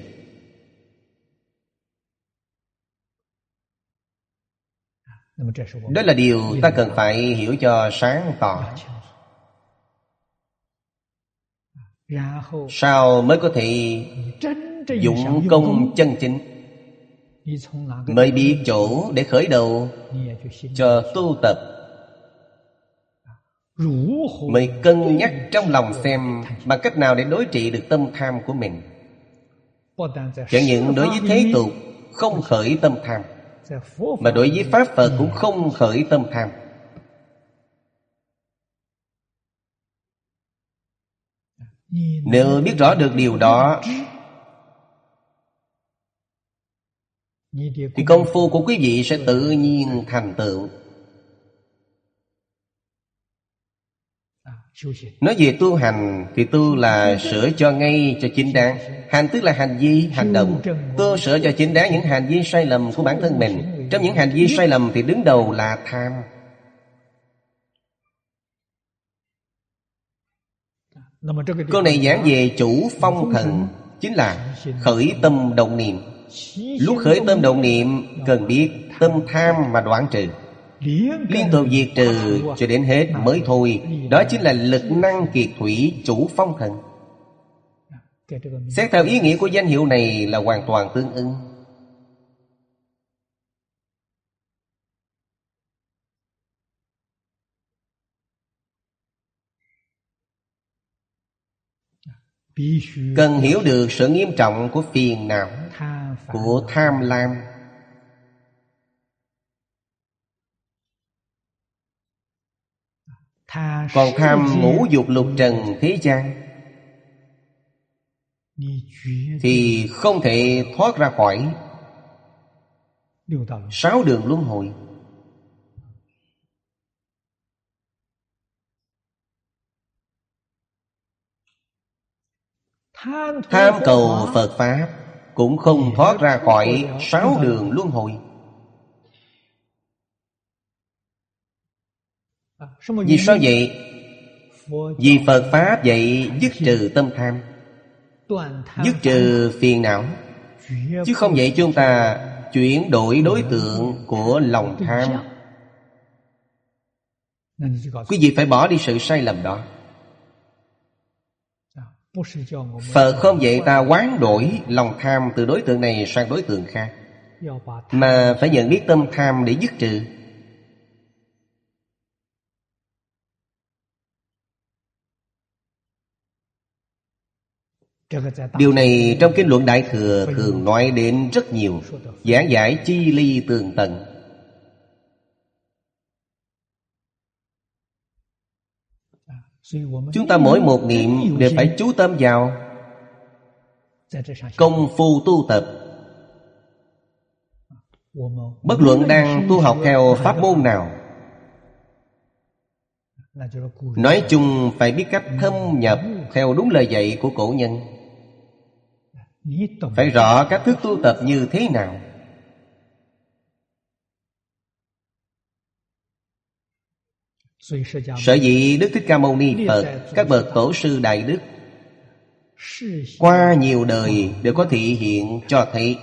Đó là điều ta cần phải hiểu cho sáng tỏ. Sao mới có thể dụng công chân chính, mới biết chỗ để khởi đầu cho tu tập, mới cân nhắc trong lòng xem bằng cách nào để đối trị được tâm tham của mình. Chẳng những đối với thế tục không khởi tâm tham, mà đối với Pháp Phật cũng không khởi tâm tham. Nếu biết rõ được điều đó thì công phu của quý vị sẽ tự nhiên thành tựu. Nói về tu hành thì tu là sửa cho ngay cho chính đáng. Hành tức là hành vi, hành động. Tu sửa cho chính đáng những hành vi sai lầm của bản thân mình. Trong những hành vi sai lầm thì đứng đầu là tham. Câu này giảng về chủ phong thần, chính là khởi tâm động niệm. Lúc khởi tâm động niệm cần biết tâm tham mà đoạn trừ, liên tục diệt trừ cho đến hết mới thôi. Đó chính là lực năng kiệt thủy chủ phong thần. Xét theo ý nghĩa của danh hiệu này là hoàn toàn tương ưng. Cần hiểu được sự nghiêm trọng của phiền não, của tham lam. Còn tham ngũ dục lục trần thế gian thì không thể thoát ra khỏi sáu đường luân hồi. Tham cầu Phật Pháp cũng không thoát ra khỏi sáu đường luân hồi. Vì sao vậy? Vì Phật Pháp dạy dứt trừ tâm tham, dứt trừ phiền não, chứ không dạy chúng ta chuyển đổi đối tượng của lòng tham. Quý vị phải bỏ đi sự sai lầm đó. Phật không dạy ta hoán đổi lòng tham từ đối tượng này sang đối tượng khác, mà phải nhận biết tâm tham để dứt trừ. Điều này trong Kinh Luận Đại Thừa thường nói đến rất nhiều, giảng giải chi ly tường tận. Chúng ta mỗi một niệm đều phải chú tâm vào công phu tu tập. Bất luận đang tu học theo pháp môn nào, nói chung phải biết cách thâm nhập theo đúng lời dạy của cổ nhân. Phải rõ cách thức tu tập như thế nào. Sở dĩ Đức Thích Ca Mâu Ni Phật, các bậc tổ sư Đại Đức qua nhiều đời đều có thị hiện cho thấy.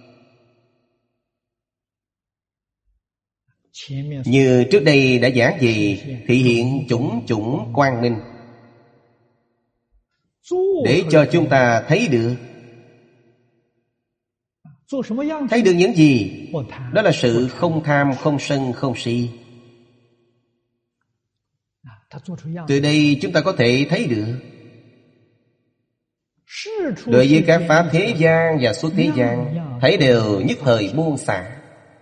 Như trước đây đã giảng gì, thị hiện chủng chủng quang minh, để cho chúng ta thấy được. Thấy được những gì? Đó là sự không tham, không sân, không si. Từ đây chúng ta có thể thấy được, đối với các pháp thế gian và xuất thế gian, thấy đều nhất thời buông xả.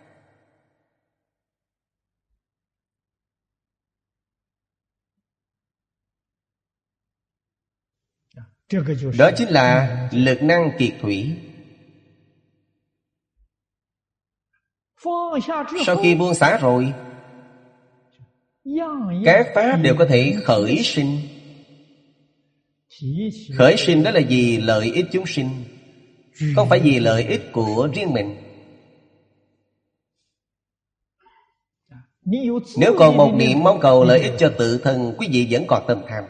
Đó chính là lực năng kiệt thủy. Sau khi buông xả rồi, các pháp đều có thể khởi sinh. Khởi sinh đó là vì lợi ích chúng sinh, không phải vì lợi ích của riêng mình. Nếu còn một niệm mong cầu lợi ích cho tự thân, quý vị vẫn còn tâm tham.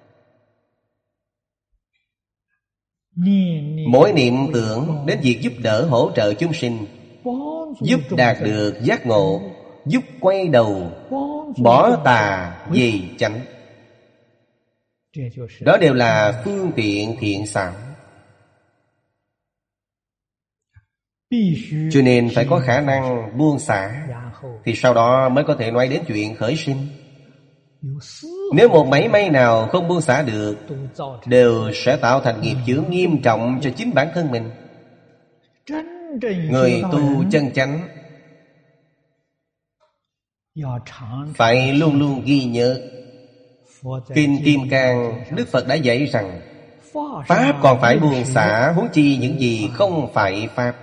Mỗi niệm tưởng đến việc giúp đỡ hỗ trợ chúng sinh, giúp đạt được giác ngộ, giúp quay đầu bỏ tà về chánh. Đó đều là phương tiện thiện xảo. Cho nên phải có khả năng buông xả, thì sau đó mới có thể nói đến chuyện khởi sinh. Nếu một mảy may nào không buông xả được, đều sẽ tạo thành nghiệp chướng nghiêm trọng cho chính bản thân mình. Người tu chân chánh phải luôn luôn ghi nhớ Kinh Kim Cang, Đức Phật đã dạy rằng Pháp còn phải buông xả, huống chi những gì không phải Pháp.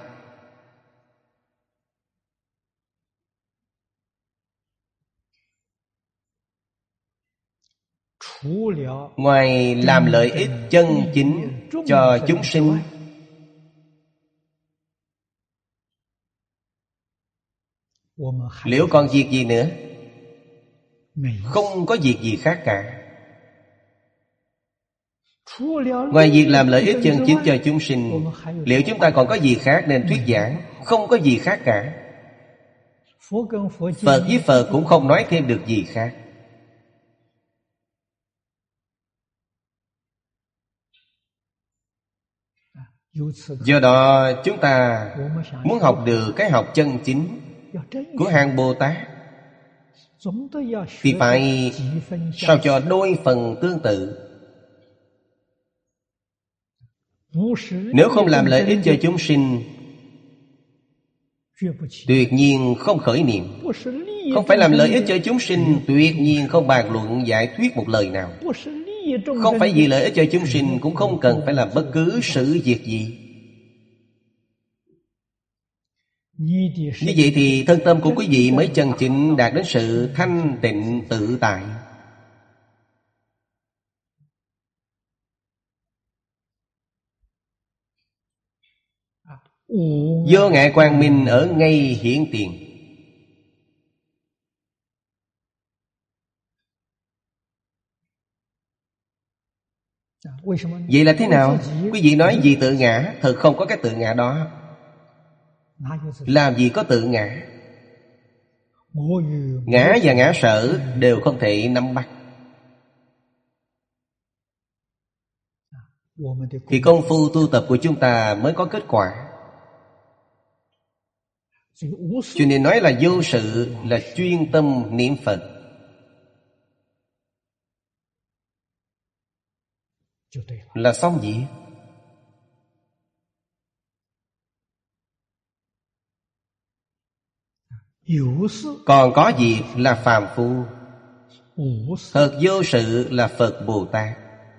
Ngoài làm lợi ích chân chính cho chúng sinh, liệu còn việc gì nữa? Không có việc gì khác cả. Ngoài việc làm lợi ích chân chính cho chúng sinh, liệu chúng ta còn có gì khác nên thuyết giảng? Không có gì khác cả. Phật với Phật cũng không nói thêm được gì khác. Do đó chúng ta muốn học được cái học chân chính của hàng Bồ Tát thì phải sao cho đôi phần tương tự. Nếu không làm lợi ích cho chúng sinh, tuyệt nhiên không khởi niệm. Không phải làm lợi ích cho chúng sinh, tuyệt nhiên không bàn luận giải thuyết một lời nào. Không phải vì lợi ích cho chúng sinh, cũng không cần phải làm bất cứ sự việc gì. Như vậy thì thân tâm của quý vị mới chân chính đạt đến sự thanh tịnh tự tại. Vô ngại quang minh ở ngay hiển tiền. Vậy là thế nào? Quý vị nói gì tự ngã? Thật không có cái tự ngã đó. Làm gì có tự ngã? Ngã và ngã sở đều không thể nắm bắt. Thì công phu tu tập của chúng ta mới có kết quả. Cho nên nói là vô sự, là chuyên tâm niệm Phật. Là xong gì? Còn có việc là phàm phu. Thật vô sự là Phật Bồ Tát.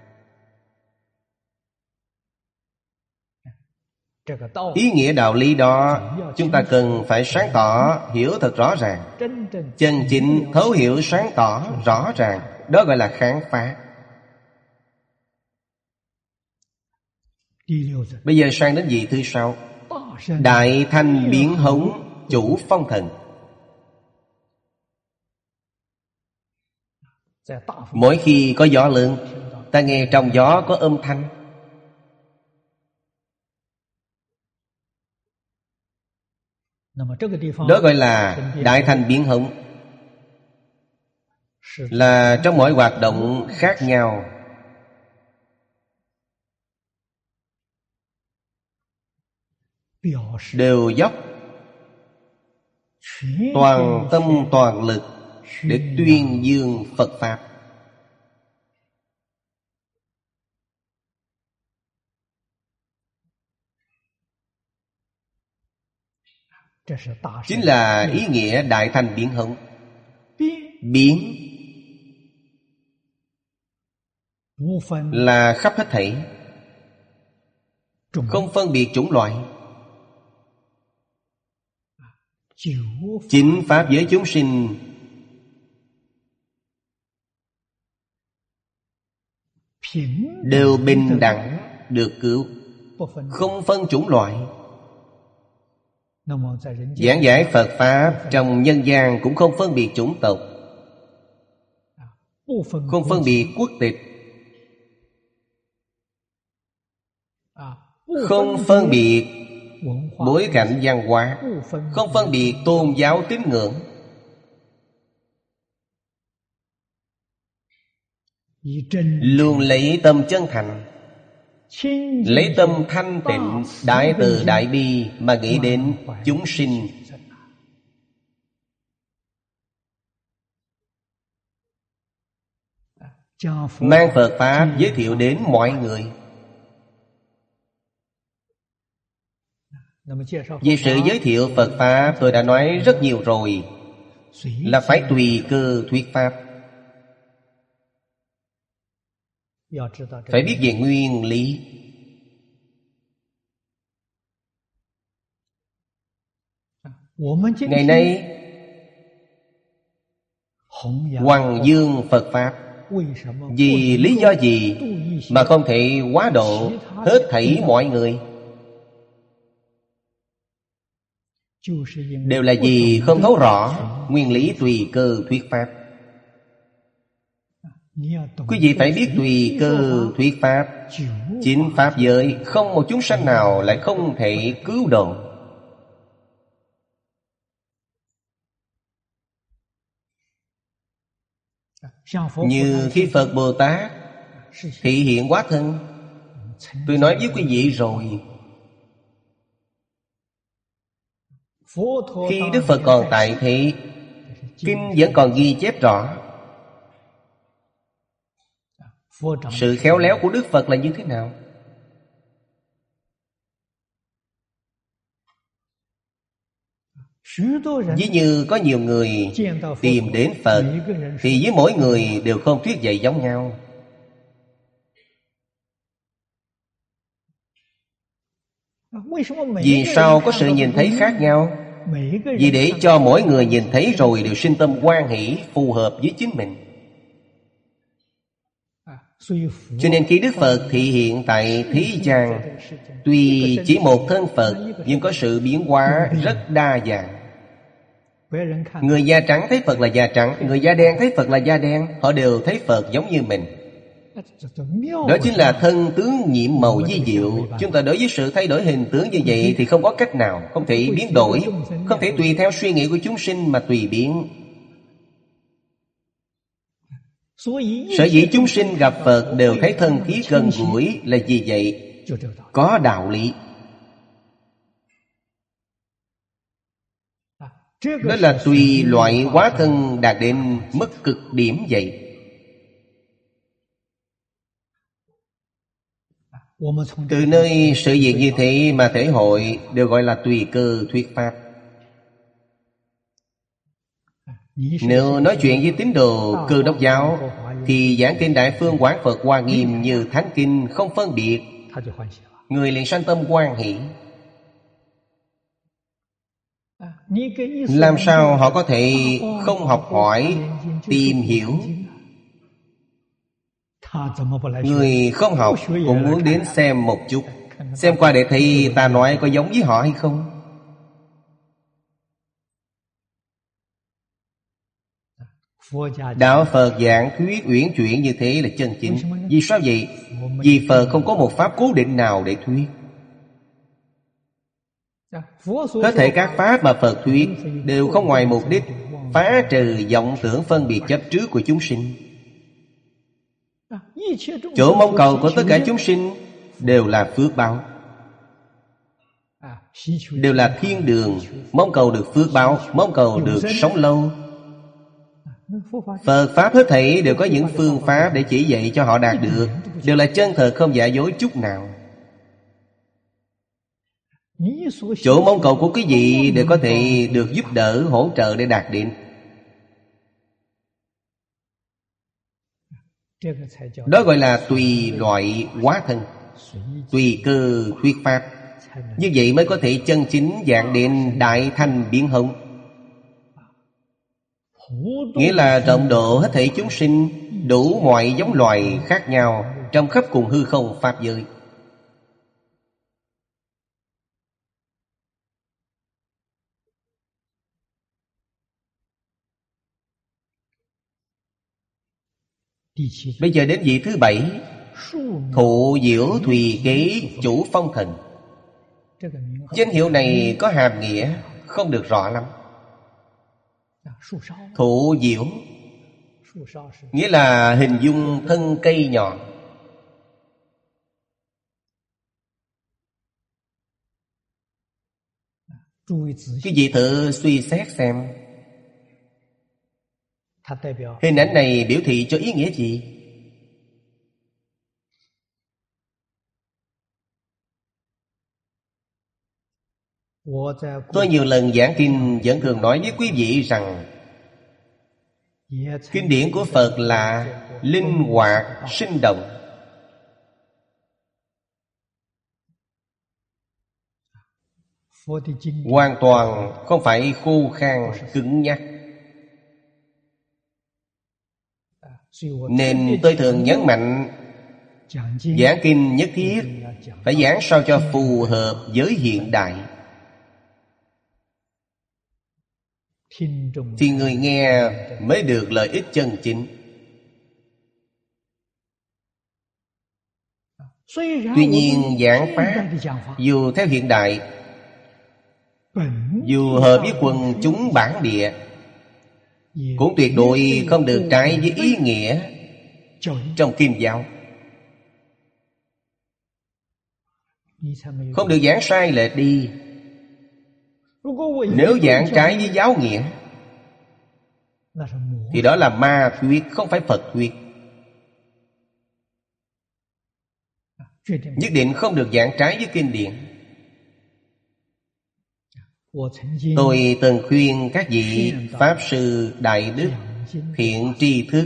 Ý nghĩa đạo lý đó chúng ta cần phải sáng tỏ, hiểu thật rõ ràng. Chân chính thấu hiểu sáng tỏ rõ ràng, đó gọi là kháng phá. Bây giờ sang đến vị thứ sáu, Đại Thanh Biến Hống Chủ Phong Thần. Mỗi khi có gió lớn, ta nghe trong gió có âm thanh. Đó gọi là Đại Thanh Biến Hống. Là trong mỗi hoạt động khác nhau, đều dốc toàn tâm toàn lực để tuyên dương Phật Pháp. Chính là ý nghĩa Đại Thanh Biến Hống. Biến là khắp hết thảy, không phân biệt chủng loại. Chính pháp giới chúng sinh đều bình đẳng được cứu, không phân chủng loại. Giảng giải Phật Pháp trong nhân gian cũng không phân biệt chủng tộc, không phân biệt quốc tịch, không phân biệt bối cảnh văn hóa, không phân biệt tôn giáo tín ngưỡng. Luôn lấy tâm chân thành, lấy tâm thanh tịnh, đại từ đại bi mà nghĩ đến chúng sinh. Mang Phật Pháp giới thiệu đến mọi người. Về sự giới thiệu Phật Pháp tôi đã nói rất nhiều rồi, là phải tùy cơ thuyết Pháp. Phải biết về nguyên lý. Ngày nay hoằng dương Phật Pháp, vì lý do gì mà không thể quá độ hết thảy mọi người? Đều là vì không thấu rõ nguyên lý tùy cơ thuyết Pháp. Quý vị phải biết tùy cơ thuyết Pháp. Chín Pháp giới không một chúng sanh nào lại không thể cứu độ. Như khi Phật Bồ Tát thị hiện hóa thân, tôi nói với quý vị rồi, khi Đức Phật còn tại thế, kinh vẫn còn ghi chép rõ sự khéo léo của Đức Phật là như thế nào. Ví như có nhiều người tìm đến Phật, thì với mỗi người đều không thuyết dạy giống nhau. Vì sao có sự nhìn thấy khác nhau? Vì để cho mỗi người nhìn thấy rồi đều sinh tâm hoan hỷ, phù hợp với chính mình. Cho nên khi Đức Phật thị hiện tại thế gian, tuy chỉ một thân Phật nhưng có sự biến hóa rất đa dạng. Người da trắng thấy Phật là da trắng, người da đen thấy Phật là da đen. Họ đều thấy Phật giống như mình. Đó chính là thân tướng nhiệm màu vi diệu. Chúng ta đối với sự thay đổi hình tướng như vậy thì không có cách nào, không thể biến đổi, không thể tùy theo suy nghĩ của chúng sinh mà tùy biến. Sở dĩ chúng sinh gặp Phật đều thấy thân thiết gần gũi là vì vậy, có đạo lý. Đó là tùy loại hóa thân đạt đến mức cực điểm vậy. Từ nơi sự việc như thế mà thể hội đều gọi là tùy cơ thuyết Pháp. Nếu nói chuyện với tín đồ Cơ Đốc giáo thì giảng kinh Đại Phương Quảng Phật Hoa Nghiêm như Thánh Kinh không phân biệt, người liền sanh tâm hoan hỷ. Làm sao họ có thể không học hỏi, tìm hiểu? Người không học cũng muốn đến xem một chút, xem qua để thấy ta nói có giống với họ hay không. Đạo Phật giảng thuyết uyển chuyển như thế là chân chính. Vì sao vậy? Vì Phật không có một pháp cố định nào để thuyết. Hết thảy các pháp mà Phật thuyết đều không ngoài mục đích phá trừ vọng tưởng phân biệt chấp trước của chúng sinh. Chỗ mong cầu của tất cả chúng sinh đều là phước báo, đều là thiên đường, mong cầu được phước báo, mong cầu được sống lâu. Phật Pháp hết thảy đều có những phương pháp để chỉ dạy cho họ đạt được, đều là chân thật không giả dối chút nào. Chỗ mong cầu của quý vị đều có thể được giúp đỡ, hỗ trợ để đạt đến. Đó gọi là tùy loại hóa thân, tùy cơ thuyết Pháp. Như vậy mới có thể chân chính dạng đến đại thanh biến hồng. Nghĩa là rộng độ hết thảy chúng sinh, đủ mọi giống loài khác nhau trong khắp cùng hư không pháp giới. Bây giờ đến vị thứ bảy, Thụ Diệu Thùy Kế Chủ Phong Thần. Danh hiệu này có hàm nghĩa không được rõ lắm. Thụ diệu, nghĩa là hình dung thân cây nhọn. Quý vị thử suy xét xem, hình ảnh này biểu thị cho ý nghĩa gì? Tôi nhiều lần giảng kinh vẫn thường nói với quý vị rằng kinh điển của Phật là linh hoạt, sinh động. Hoàn toàn không phải khô khan, cứng nhắc. Nên tôi thường nhấn mạnh giảng kinh nhất thiết phải giảng sao cho phù hợp với hiện đại, thì người nghe mới được lợi ích chân chính. Tuy nhiên giảng pháp dù theo hiện đại, dù hợp với quần chúng bản địa, cũng tuyệt đối không được trái với ý nghĩa trong kinh giáo. Không được giảng sai lệch đi. Nếu giảng trái với giáo nghĩa thì đó là ma thuyết, không phải Phật thuyết. Nhất định không được giảng trái với kinh điển. Tôi từng khuyên các vị Pháp Sư Đại Đức, thiện tri thức,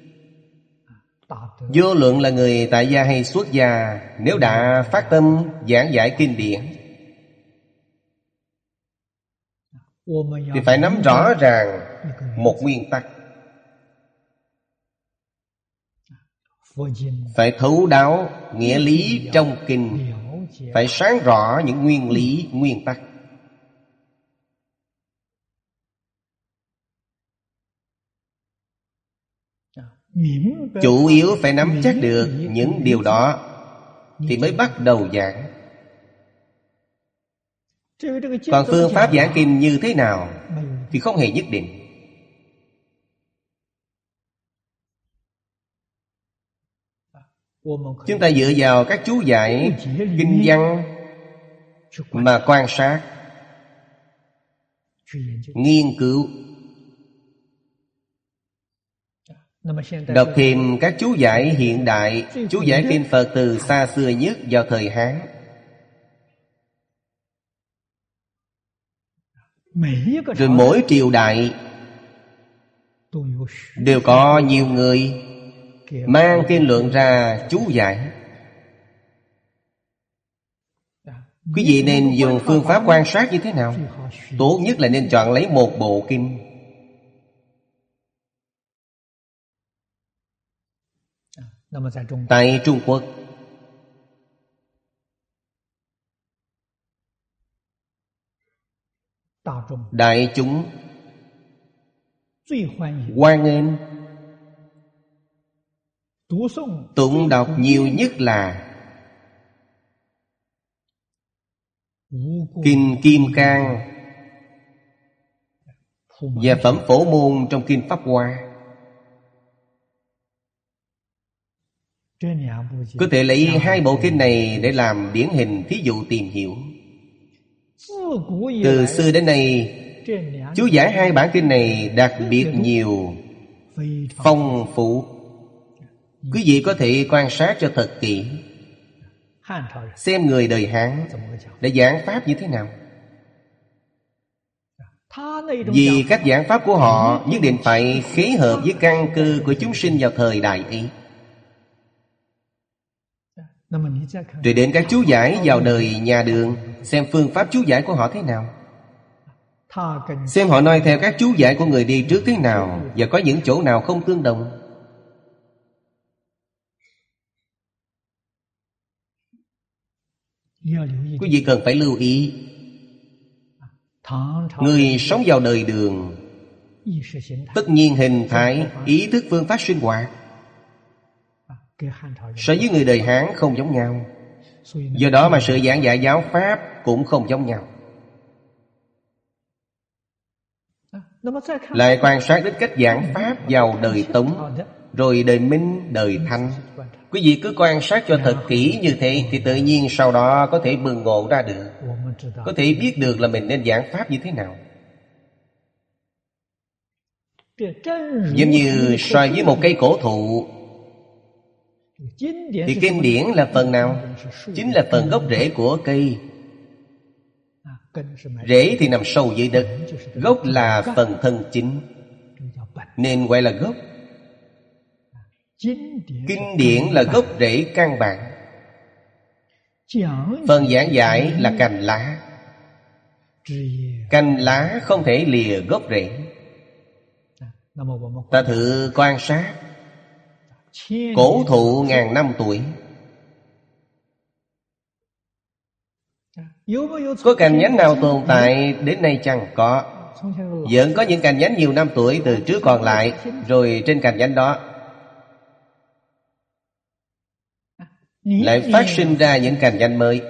vô luận là người tại gia hay xuất gia, nếu đã phát tâm giảng giải kinh điển thì phải nắm rõ ràng một nguyên tắc: phải thấu đáo nghĩa lý trong kinh, phải sáng rõ những nguyên lý, nguyên tắc. Chủ yếu phải nắm chắc được những điều đó thì mới bắt đầu giảng. Còn phương pháp giảng kinh như thế nào thì không hề nhất định. Chúng ta dựa vào các chú giải kinh văn mà quan sát, nghiên cứu, đọc thêm các chú giải hiện đại, chú giải kinh Phật từ xa xưa nhất vào thời Hán. Rồi mỗi triều đại đều có nhiều người mang kinh luận ra chú giải. Quý vị nên dùng phương pháp quan sát như thế nào? Tốt nhất là nên chọn lấy một bộ kinh. Tại Trung Quốc, đại chúng hoan nghênh tụng đọc nhiều nhất là Kinh Kim Cang và Phẩm Phổ Môn trong Kinh Pháp Hoa. Có thể lấy hai bộ kinh này để làm điển hình thí dụ tìm hiểu. Từ xưa đến nay, chú giải hai bản kinh này đặc biệt nhiều, phong phú. Quý vị có thể quan sát cho thật kỹ, xem người đời Hán đã giảng pháp như thế nào. Vì cách giảng pháp của họ nhất định phải khế hợp với căn cơ của chúng sinh vào thời đại ấy. Rồi đến các chú giải vào đời nhà Đường, xem phương pháp chú giải của họ thế nào, xem họ nói theo các chú giải của người đi trước thế nào, và có những chỗ nào không tương đồng. Quý vị cần phải lưu ý, người sống vào đời Đường tất nhiên hình thái, ý thức, phương pháp sinh hoạt so với người đời Hán không giống nhau. Do đó mà sự giảng dạy giáo pháp cũng không giống nhau. Lại quan sát đến cách giảng pháp vào đời Tống, rồi đời Minh, đời Thanh. Quý vị cứ quan sát cho thật kỹ như thế, thì tự nhiên sau đó có thể bừng ngộ ra được, có thể biết được là mình nên giảng pháp như thế nào. Giống như so với một cây cổ thụ, thì kinh điển là phần nào? Chính là phần gốc rễ của cây. Rễ thì nằm sâu dưới đất, gốc là phần thân chính, nên gọi là gốc. Kinh điển là gốc rễ căn bản, phần giảng giải là cành lá. Cành lá không thể lìa gốc rễ. Ta thử quan sát cổ thụ ngàn năm tuổi, có cành nhánh nào tồn tại đến nay chăng? Có. Vẫn có những cành nhánh nhiều năm tuổi từ trước còn lại, rồi trên cành nhánh đó lại phát sinh ra những cành nhánh mới.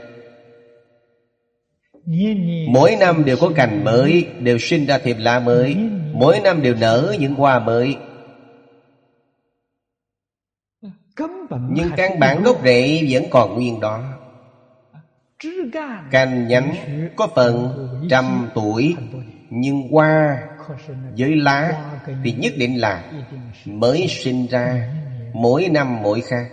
Mỗi năm đều có cành mới, đều sinh ra thêm lá mới. Mỗi năm đều nở những hoa mới. Nhưng căn bản gốc rễ vẫn còn nguyên đó. Cành nhánh có phần trăm tuổi, nhưng hoa với lá thì nhất định là mới sinh ra, mỗi năm mỗi khác.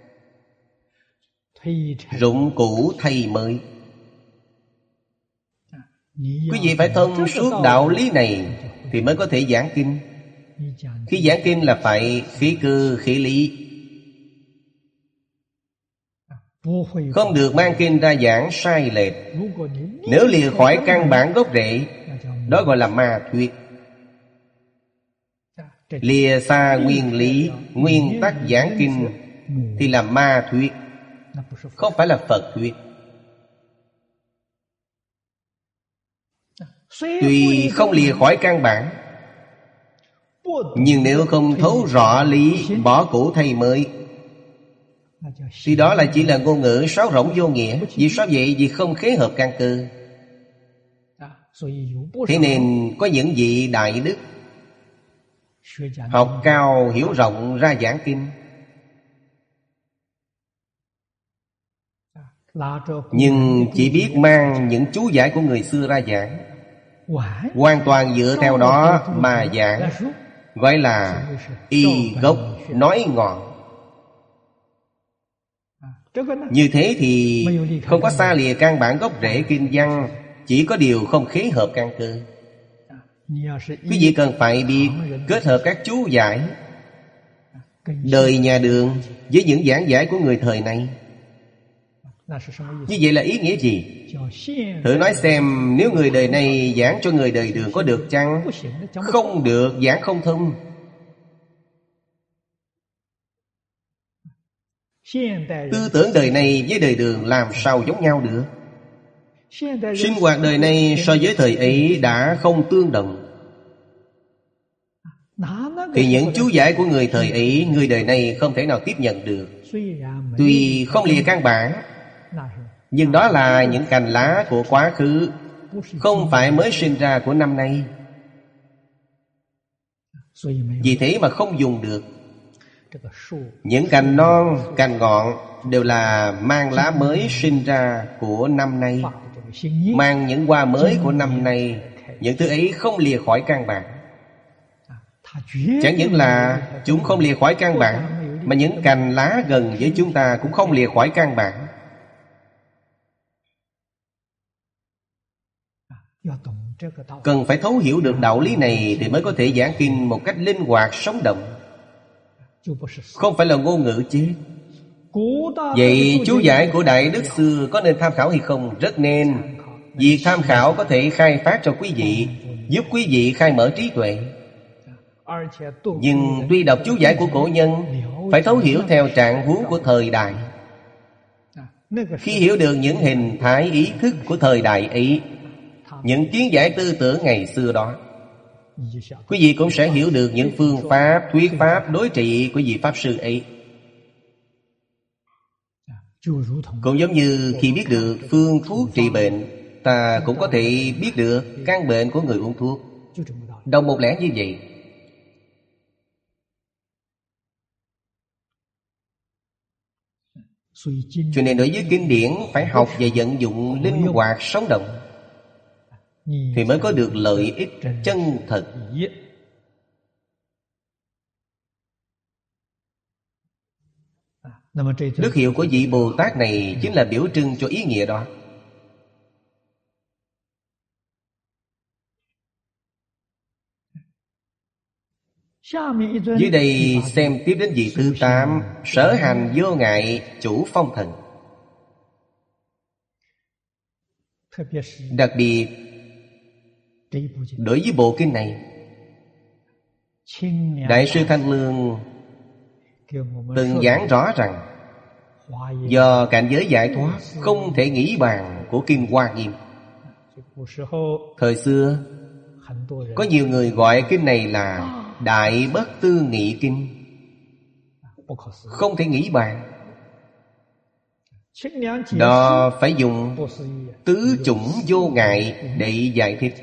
Rụng cũ thay mới. Quý vị phải thông suốt đạo lý này thì mới có thể giảng kinh. Khi giảng kinh là phải khí cư khí lý, không được mang kinh ra giảng sai lệch. Nếu lìa khỏi căn bản gốc rễ, đó gọi là ma thuyết. Lìa xa nguyên lý, nguyên tắc giảng kinh thì là ma thuyết, không phải là Phật thuyết. Tuy không lìa khỏi căn bản, nhưng nếu không thấu rõ lý, bỏ cũ thay mới, thì đó là chỉ là ngôn ngữ sáo rỗng vô nghĩa. Vì sao vậy? Vì không khế hợp căn cơ. Thế nên có những vị đại đức học cao hiểu rộng ra giảng kinh, nhưng chỉ biết mang những chú giải của người xưa ra giảng, hoàn toàn dựa theo đó mà giảng, gọi là y gốc nói ngọn. Như thế thì không có xa lìa căn bản gốc rễ kinh văn, chỉ có điều không khế hợp căn cơ. Quý vị cần phải biết kết hợp các chú giải đời nhà Đường với những giảng giải của người thời này. Như vậy là ý nghĩa gì? Thử nói xem, nếu người đời này giảng cho người đời Đường có được chăng? Không được, giảng không thông. Tư tưởng đời này với đời Đường làm sao giống nhau được? Sinh hoạt đời này so với thời ấy đã không tương đồng, thì những chú giải của người thời ấy, người đời này không thể nào tiếp nhận được. Tuy không lìa căn bản, nhưng đó là những cành lá của quá khứ, không phải mới sinh ra của năm nay. Vì thế mà không dùng được. Những cành non, cành ngọn đều là mang lá mới sinh ra của năm nay, mang những hoa mới của năm nay. Những thứ ấy không lìa khỏi căn bản. Chẳng những là chúng không lìa khỏi căn bản, mà những cành lá gần với chúng ta cũng không lìa khỏi căn bản. Cần phải thấu hiểu được đạo lý này thì mới có thể giảng kinh một cách linh hoạt sống động, không phải là ngôn ngữ chết. Vậy chú giải của Đại Đức xưa có nên tham khảo hay không? Rất nên. Việc tham khảo có thể khai phát cho quý vị, giúp quý vị khai mở trí tuệ. Nhưng tuy đọc chú giải của cổ nhân, phải thấu hiểu theo trạng huống của thời đại. Khi hiểu được những hình thái ý thức của thời đại ấy, những kiến giải tư tưởng ngày xưa đó, quý vị cũng sẽ hiểu được những phương pháp, thuyết pháp đối trị của vị Pháp Sư ấy. Cũng giống như khi biết được phương thuốc trị bệnh, ta cũng có thể biết được căn bệnh của người uống thuốc. Đồng một lẽ như vậy. Cho nên đối với kinh điển phải học và vận dụng linh hoạt sống động thì mới có được lợi ích chân thật. Đức hiệu của vị Bồ Tát này chính là biểu trưng cho ý nghĩa đó. Dưới đây xem tiếp đến vị thứ tám, sở hành vô ngại chủ phong thần. Đặc biệt đối với bộ kinh này, Đại sư Thanh Lương từng giảng rõ rằng do cảnh giới giải thoát không thể nghĩ bàn của Kinh Hoa Nghiêm. Thời xưa có nhiều người gọi kinh này là Đại Bất Tư Nghị Kinh, không thể nghĩ bàn. Đó phải dùng tứ chủng vô ngại để giải thích.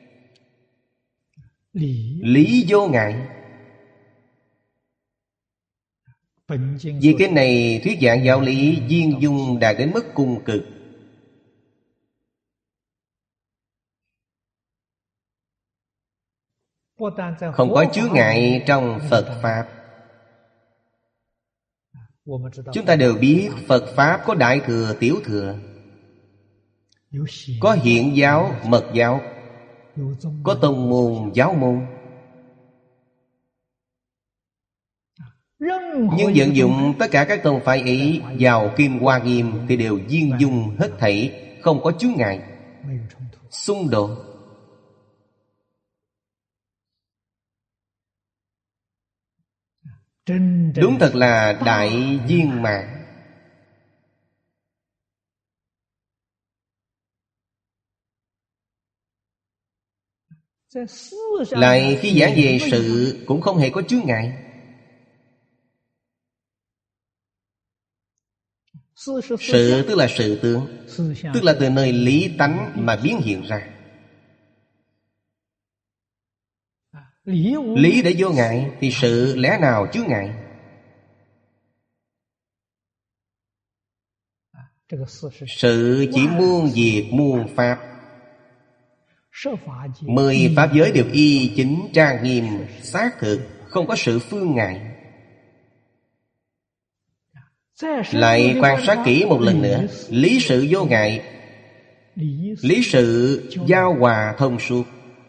Lý vô ngại. Vì cái này thuyết giảng giáo lý viên dung đạt đến mức cùng cực. Không có chướng ngại trong Phật Pháp. Chúng ta đều biết Phật Pháp có Đại Thừa, Tiểu Thừa, có hiện giáo, mật giáo, có tông môn, giáo môn. Nhưng vận dụng tất cả các tông phái ấy vào Kinh Hoa Nghiêm thì đều viên dung hết thảy, không có chướng ngại, xung đột. Đúng thật là đại viên mãn. Lại khi giảng về sự cũng không hề có chướng ngại. Sự tức là sự tướng, tức là từ nơi lý tánh mà biến hiện ra. Lý để vô ngại thì sự lẽ nào chướng ngại? Sự chỉ muôn việc muôn pháp. Mười pháp giới đều y chính trang nghiêm, xác thực, không có sự phương ngại. Lại quan sát kỹ một lần nữa, lý sự vô ngại, lý sự giao hòa thông suốt.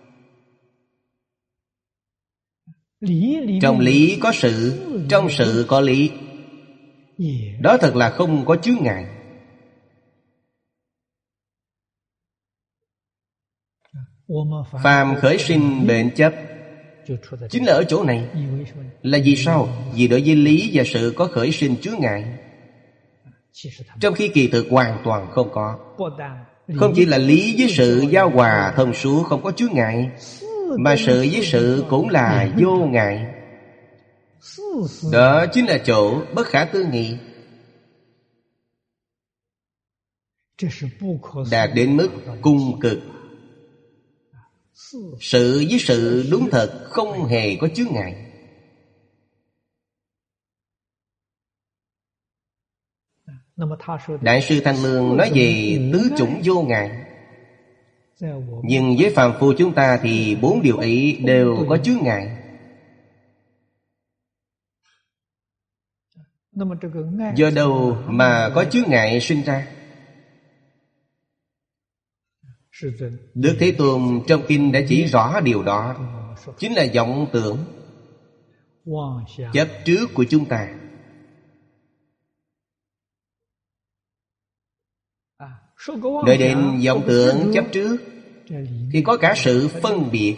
Trong lý có sự, trong sự có lý. Đó thật là không có chướng ngại. Phàm khởi sinh bệnh chấp chính là ở chỗ này. Là vì sao? Vì đối với lý và sự có khởi sinh chướng ngại, trong khi kỳ thực hoàn toàn không có. Không chỉ là lý với sự giao hòa thông suốt không có chướng ngại, mà sự với sự cũng là vô ngại. Đó chính là chỗ bất khả tư nghị, đạt đến mức cung cực. Sự với sự đúng thật không hề có chướng ngại. Đại sư Thanh Lương nói về tứ chủng vô ngại. Nhưng với phàm phu chúng ta thì bốn điều ấy đều có chướng ngại. Do đâu mà có chướng ngại sinh ra? Đức Thế Tôn trong kinh đã chỉ rõ điều đó. Chính là vọng tưởng, chấp trước của chúng ta. Đợi đến vọng tưởng chấp trước thì có cả sự phân biệt,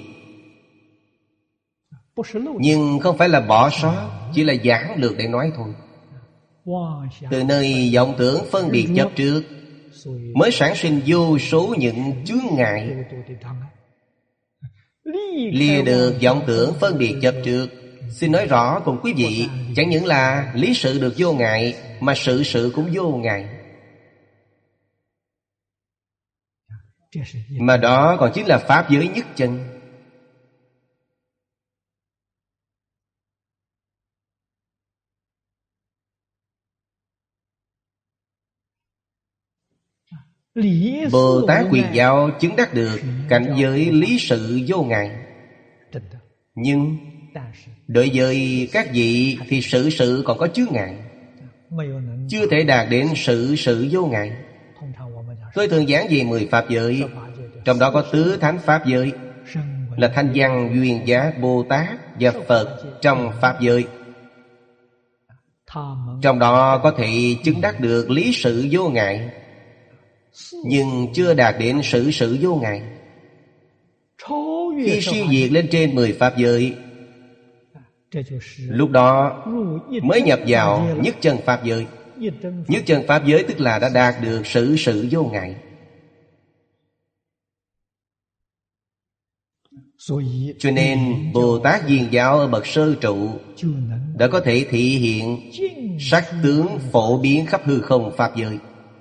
nhưng không phải là bỏ sót, chỉ là giản lược để nói thôi. Từ nơi vọng tưởng phân biệt chấp trước mới sản sinh vô số những chướng ngại. Lìa được vọng tưởng phân biệt chấp trước, xin nói rõ cùng quý vị, chẳng những là lý sự được vô ngại, mà sự sự cũng vô ngại. Mà đó còn chính là pháp giới nhất chân. Bồ Tát Quyền Giáo chứng đắc được cảnh giới lý sự vô ngại. Nhưng đối với các vị thì sự sự còn có chướng ngại, chưa thể đạt đến sự sự vô ngại. Tôi thường giảng về mười pháp giới, trong đó có tứ thánh pháp giới là Thanh Văn, Duyên Giác, Bồ Tát và Phật trong pháp giới. Trong đó có thể chứng đắc được lý sự vô ngại, nhưng chưa đạt đến sự sự vô ngại. Khi siêu việt lên trên mười pháp giới, lúc đó mới nhập vào nhất chân pháp giới. Nhất chân pháp giới tức là đã đạt được sự sự vô ngại. Cho nên Bồ Tát Viên Giáo ở bậc sơ trụ đã có thể thị hiện sắc tướng phổ biến khắp hư không pháp giới.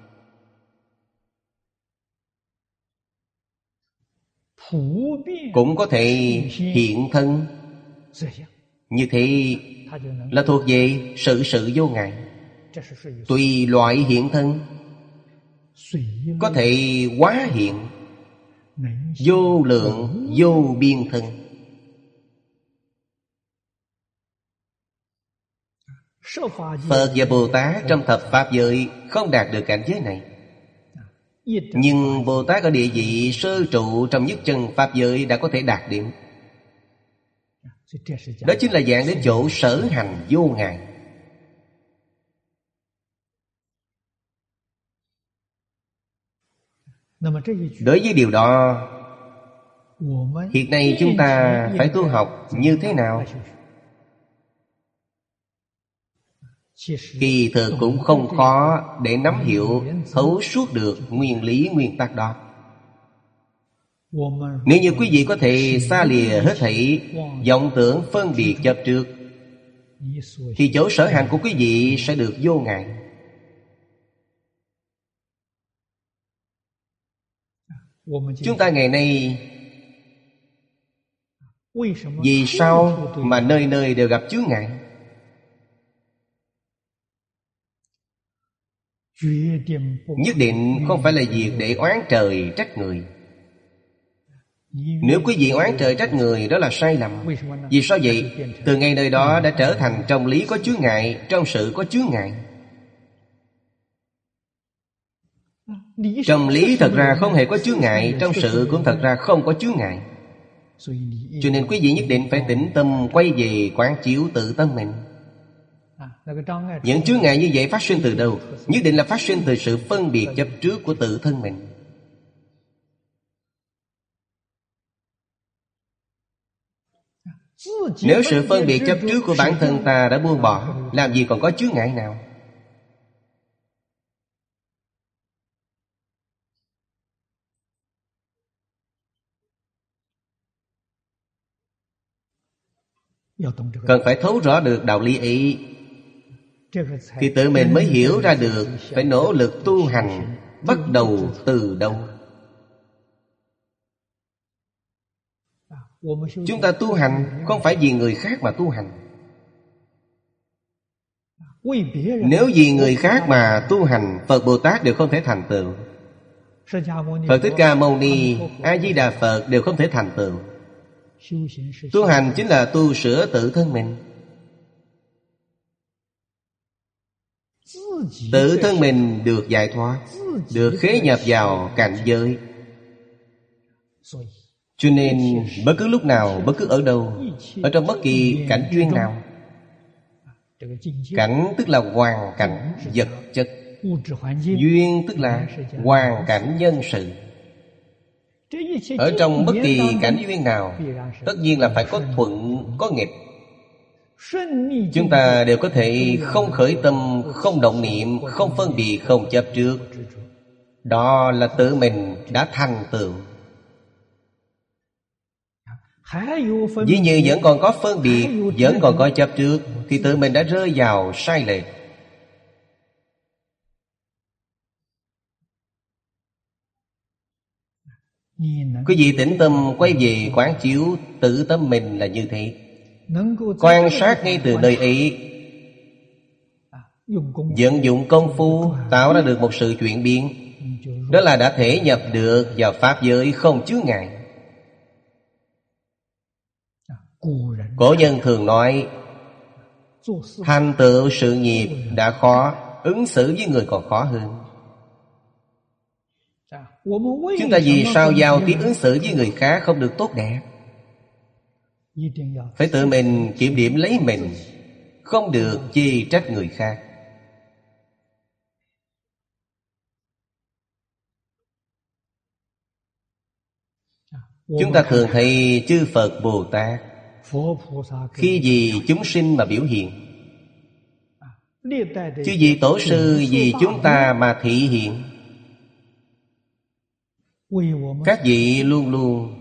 Cũng có thể hiện thân. Như thế là thuộc về sự sự vô ngại. Tùy loại hiện thân, có thể hóa hiện, vô lượng vô biên thân. Phật và Bồ Tát trong thập pháp giới không đạt được cảnh giới này. Nhưng Bồ Tát ở địa vị sơ trụ trong nhất chân pháp giới đã có thể đạt đến. Đó chính là dạng đến chỗ sở hành vô ngại. Đối với điều đó, hiện nay chúng ta phải tu học như thế nào? Kỳ thực cũng không khó để nắm hiểu, thấu suốt được nguyên lý nguyên tắc đó. Nếu như quý vị có thể xa lìa hết thảy vọng tưởng phân biệt chấp trước, thì chỗ sở hành của quý vị sẽ được vô ngại. Chúng ta ngày nay vì sao mà nơi nơi đều gặp chướng ngại? Nhất định không phải là việc để oán trời trách người. Nếu quý vị oán trời trách người, đó là sai lầm. Vì sao vậy? Từ ngay nơi đó đã trở thành trong lý có chướng ngại, trong sự có chướng ngại. Trong lý thật ra không hề có chướng ngại, trong sự cũng thật ra không có chướng ngại. Cho nên quý vị nhất định phải tĩnh tâm quay về quán chiếu tự tâm mình. Những chướng ngại như vậy phát sinh từ đâu? Nhất định là phát sinh từ sự phân biệt chấp trước của tự thân mình. Nếu sự phân biệt chấp trước của bản thân ta đã buông bỏ, làm gì còn có chướng ngại nào? Cần phải thấu rõ được đạo lý ấy, thì tự mình mới hiểu ra được phải nỗ lực tu hành bắt đầu từ đâu. Chúng ta tu hành không phải vì người khác mà tu hành. Nếu vì người khác mà tu hành, Phật Bồ Tát đều không thể thành tựu. Phật Thích Ca Mâu Ni, A Di Đà Phật đều không thể thành tựu. Tu hành chính là tu sửa tự thân mình. Tự thân mình được giải thoát, được khế nhập vào cảnh giới. Cho nên bất cứ lúc nào, bất cứ ở đâu, ở trong bất kỳ cảnh duyên nào, cảnh tức là hoàn cảnh vật chất, duyên tức là hoàn cảnh nhân sự. Ở trong bất kỳ cảnh duyên nào, tất nhiên là phải có thuận, có nghịch. Chúng ta đều có thể không khởi tâm, không động niệm, không phân biệt, không chấp trước. Đó là tự mình đã thành tựu. Ví như vẫn còn có phân biệt, vẫn còn có chấp trước, thì tự mình đã rơi vào sai lệch. Quý vị tĩnh tâm quay về quán chiếu tự tâm mình là như thế. Quan sát ngay từ nơi ấy, vận dụng công phu tạo ra được một sự chuyển biến, Đó là đã thể nhập được vào Pháp giới không chướng ngại. Cổ nhân thường nói, thành tựu sự nghiệp đã khó, ứng xử với người còn khó hơn. Chúng ta vì sao giao tiếp ứng xử với người khác không được tốt đẹp? Phải tự mình kiểm điểm lấy mình, không được chê trách người khác. Chúng ta thường thấy chư Phật Bồ Tát khi vì chúng sinh mà biểu hiện, chứ vì tổ sư vì chúng ta mà thị hiện. Các vị luôn luôn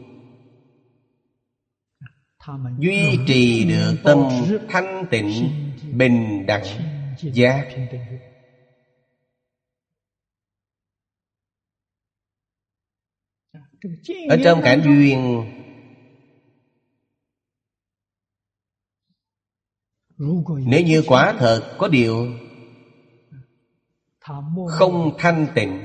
duy trì được tâm thanh tịnh, bình đẳng, giác. Ở trong cảnh duyên, nếu như quả thật có điều không thanh tịnh,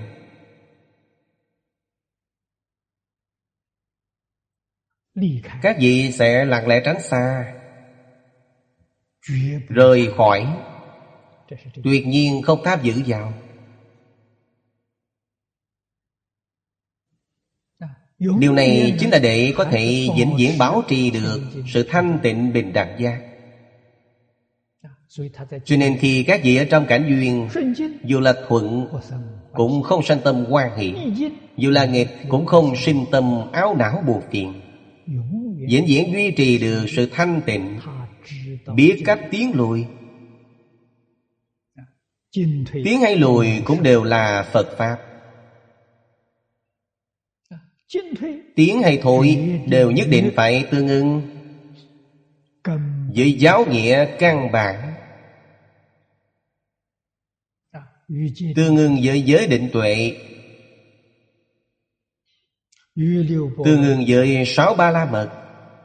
các vị sẽ lặng lẽ tránh xa, rời khỏi, tuyệt nhiên không tham dự vào. Điều này chính là để có thể vĩnh viễn bảo trì được sự thanh tịnh bình đẳng giác. Cho nên khi các vị ở trong cảnh duyên, dù là thuận cũng không sanh tâm hoan hỷ, dù là nghịch cũng không sinh tâm áo não buồn phiền, vĩnh viễn duy trì được sự thanh tịnh, biết cách tiến lùi. Tiến hay lùi cũng đều là Phật Pháp. Tiến hay thôi đều nhất định phải tương ưng với giáo nghĩa căn bản, tương ưng với giới định tuệ, tương ưng với sáu ba la mật.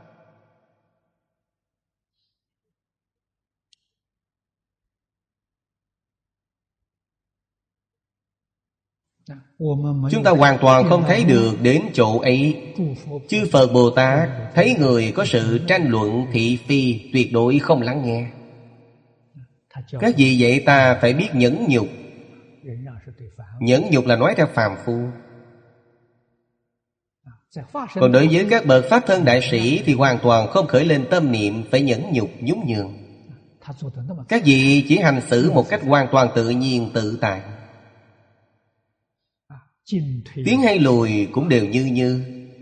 Chúng ta hoàn toàn không thấy được đến chỗ ấy. Chư Phật Bồ Tát thấy người có sự tranh luận thị phi, tuyệt đối không lắng nghe. Các vị dạy ta phải biết nhẫn nhục. Nhẫn nhục là nói theo phàm phu. Còn đối với các bậc Pháp thân đại sĩ thì hoàn toàn không khởi lên tâm niệm phải nhẫn nhục nhún nhường. Các vị chỉ hành xử một cách hoàn toàn tự nhiên tự tại. Tiến hay lùi cũng đều như như.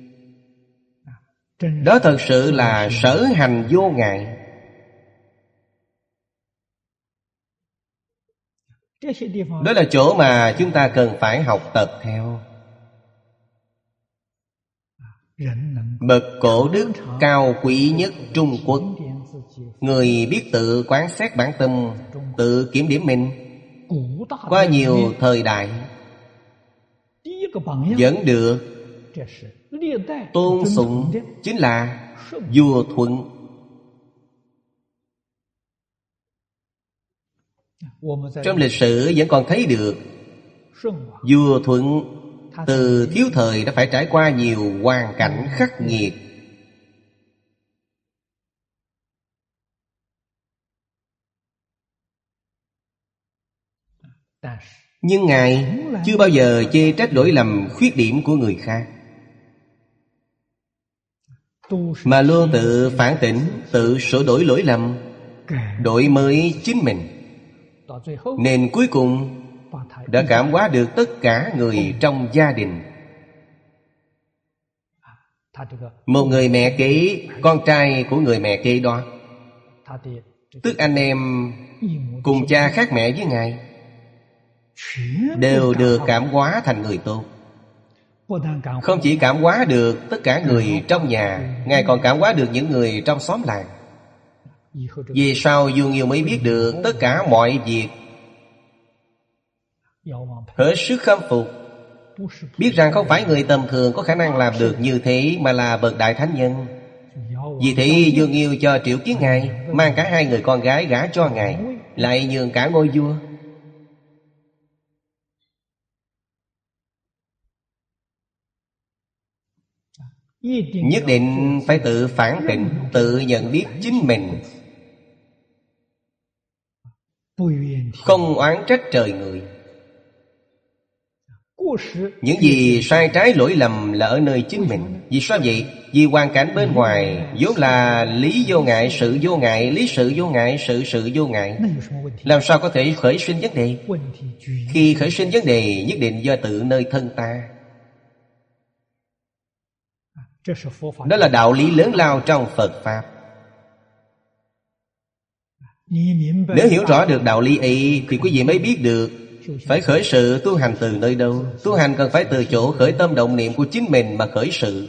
Đó thật sự là sở hành vô ngại. Đó là chỗ mà chúng ta cần phải học tập theo. Bậc cổ đức cao quý nhất Trung Quốc, người biết tự quán xét bản tâm, tự kiểm điểm mình, qua nhiều thời đại vẫn được tôn sùng chính là vua Thuận. Trong lịch sử vẫn còn thấy được vua Thuận từ thiếu thời đã phải trải qua nhiều hoàn cảnh khắc nghiệt. Nhưng Ngài chưa bao giờ chê trách lỗi lầm khuyết điểm của người khác, mà luôn tự phản tỉnh, tự sửa đổi lỗi lầm, đổi mới chính mình. Nên cuối cùng đã cảm hóa được tất cả người trong gia đình. Một người mẹ kế, con trai của người mẹ kế đó, tức anh em cùng cha khác mẹ với Ngài, đều được cảm hóa thành người tốt. Không chỉ cảm hóa được tất cả người trong nhà, Ngài còn cảm hóa được những người trong xóm làng. Vì sao vua Nghiêu mới biết được tất cả mọi việc, hết sức khâm phục, biết rằng không phải người tầm thường có khả năng làm được như thế, mà là bậc đại thánh nhân. Vì thế vua Nghiêu cho triệu kiến Ngài, mang cả hai người con gái gả cho Ngài, lại nhường cả ngôi vua. nhất định phải tự phản tỉnh, tự nhận biết chính mình, không oán trách trời người. Những gì sai trái lỗi lầm là ở nơi chính mình. Vì sao vậy? Vì hoàn cảnh bên ngoài vốn là lý vô ngại, sự vô ngại, lý sự vô ngại, sự sự vô ngại. Làm sao có thể khởi sinh vấn đề? Khi khởi sinh vấn đề, nhất định do tự nơi thân ta. Đó là đạo lý lớn lao trong Phật Pháp. Nếu hiểu rõ được đạo lý ấy thì quý vị mới biết được phải khởi sự tu hành từ nơi đâu. Tu hành cần phải từ chỗ khởi tâm động niệm của chính mình mà khởi sự.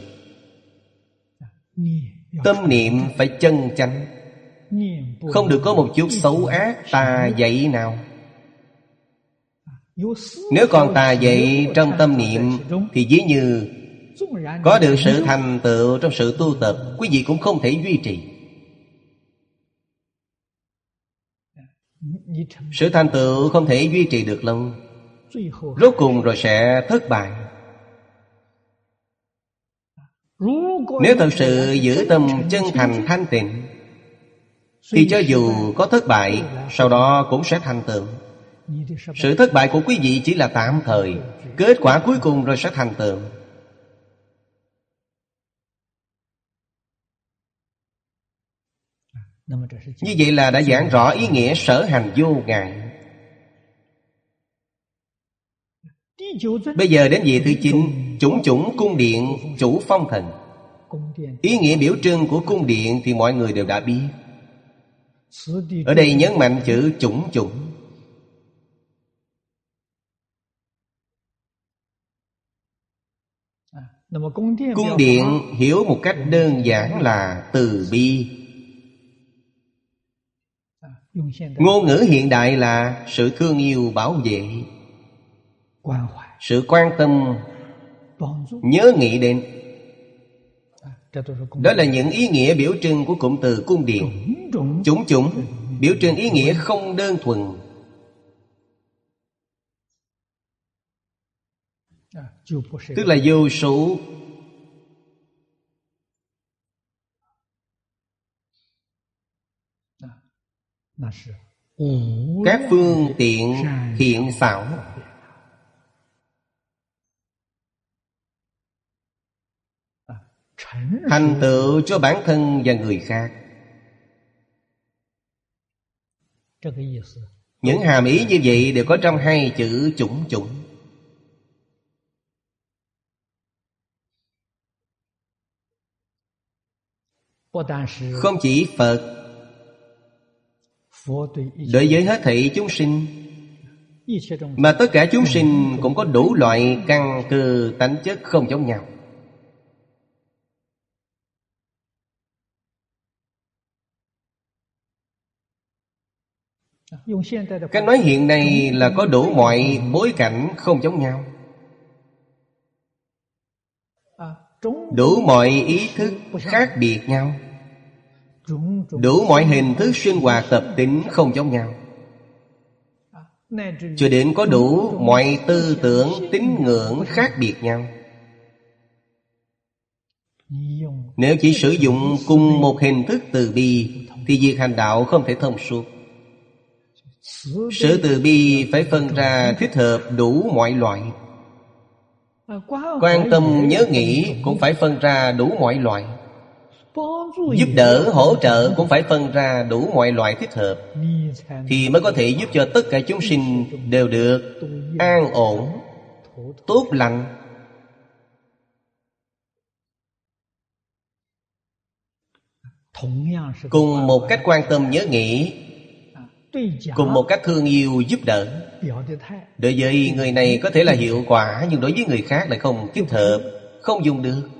Tâm niệm phải chân chánh, không được có một chút xấu ác tà dậy nào. Nếu còn tà dậy trong tâm niệm thì ví như có được sự thành tựu trong sự tu tập, quý vị cũng không thể duy trì. Sự thành tựu không thể duy trì được lâu, rốt cùng rồi sẽ thất bại. Nếu thật sự giữ tâm chân thành thanh tịnh thì cho dù có thất bại, sau đó cũng sẽ thành tựu. Sự thất bại của quý vị chỉ là tạm thời, kết quả cuối cùng rồi sẽ thành tựu. Như vậy là đã giảng rõ ý nghĩa sở hành vô ngại. Bây giờ đến vị thứ chín, chủng chủng cung điện chủ phong thần. Ý nghĩa biểu trưng của cung điện thì mọi người đều đã biết. Ở đây nhấn mạnh chữ chủng chủng. Cung điện hiểu một cách đơn giản là từ bi. Ngôn ngữ hiện đại là sự thương yêu bảo vệ, sự quan tâm, nhớ nghĩ đến. Đó là những ý nghĩa biểu trưng của cụm từ cung điện. Chủng chủng biểu trưng ý nghĩa không đơn thuần. Tức là vô số. Các phương tiện hiện xảo, thành tựu cho bản thân và người khác. Những hàm ý như vậy đều có trong hai chữ chủng chủng. Không chỉ Phật, đối với hết thảy chúng sinh, mà tất cả chúng sinh cũng có đủ loại căn cơ tánh chất không giống nhau. Cách nói hiện nay là có đủ mọi bối cảnh không giống nhau, đủ mọi ý thức khác biệt nhau, đủ mọi hình thức sinh hoạt tập tính không giống nhau, cho đến có đủ mọi tư tưởng tín ngưỡng khác biệt nhau. Nếu chỉ sử dụng cùng một hình thức từ bi thì việc hành đạo không thể thông suốt. Sự từ bi phải phân ra thích hợp đủ mọi loại. Quan tâm nhớ nghĩ cũng phải phân ra đủ mọi loại. Giúp đỡ, hỗ trợ cũng phải phân ra đủ mọi loại thích hợp, thì mới có thể giúp cho tất cả chúng sinh đều được an ổn, tốt lành. Cùng một cách quan tâm nhớ nghĩ, cùng một cách thương yêu giúp đỡ, đối với người này có thể là hiệu quả, nhưng đối với người khác lại không thích hợp, không dùng được.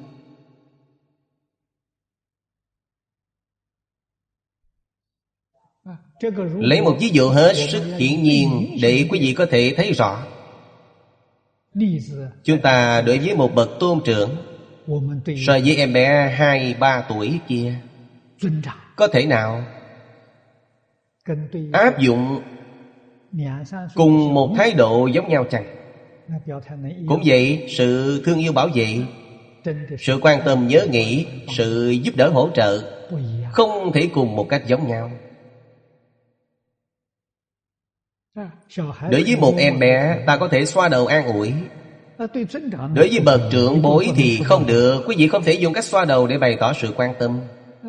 Lấy một ví dụ hết sức hiển nhiên để quý vị có thể thấy rõ. Chúng ta đối với một bậc tôn trưởng, so với em bé hai ba tuổi kia, có thể nào áp dụng cùng một thái độ giống nhau chăng? Cũng vậy, sự thương yêu bảo vệ Sự quan tâm nhớ nghĩ, sự giúp đỡ hỗ trợ không thể cùng một cách giống nhau. Đối với một em bé, ta có thể xoa đầu an ủi. Đối với bậc trưởng bối thì không được. Quý vị không thể dùng cách xoa đầu để bày tỏ sự quan tâm.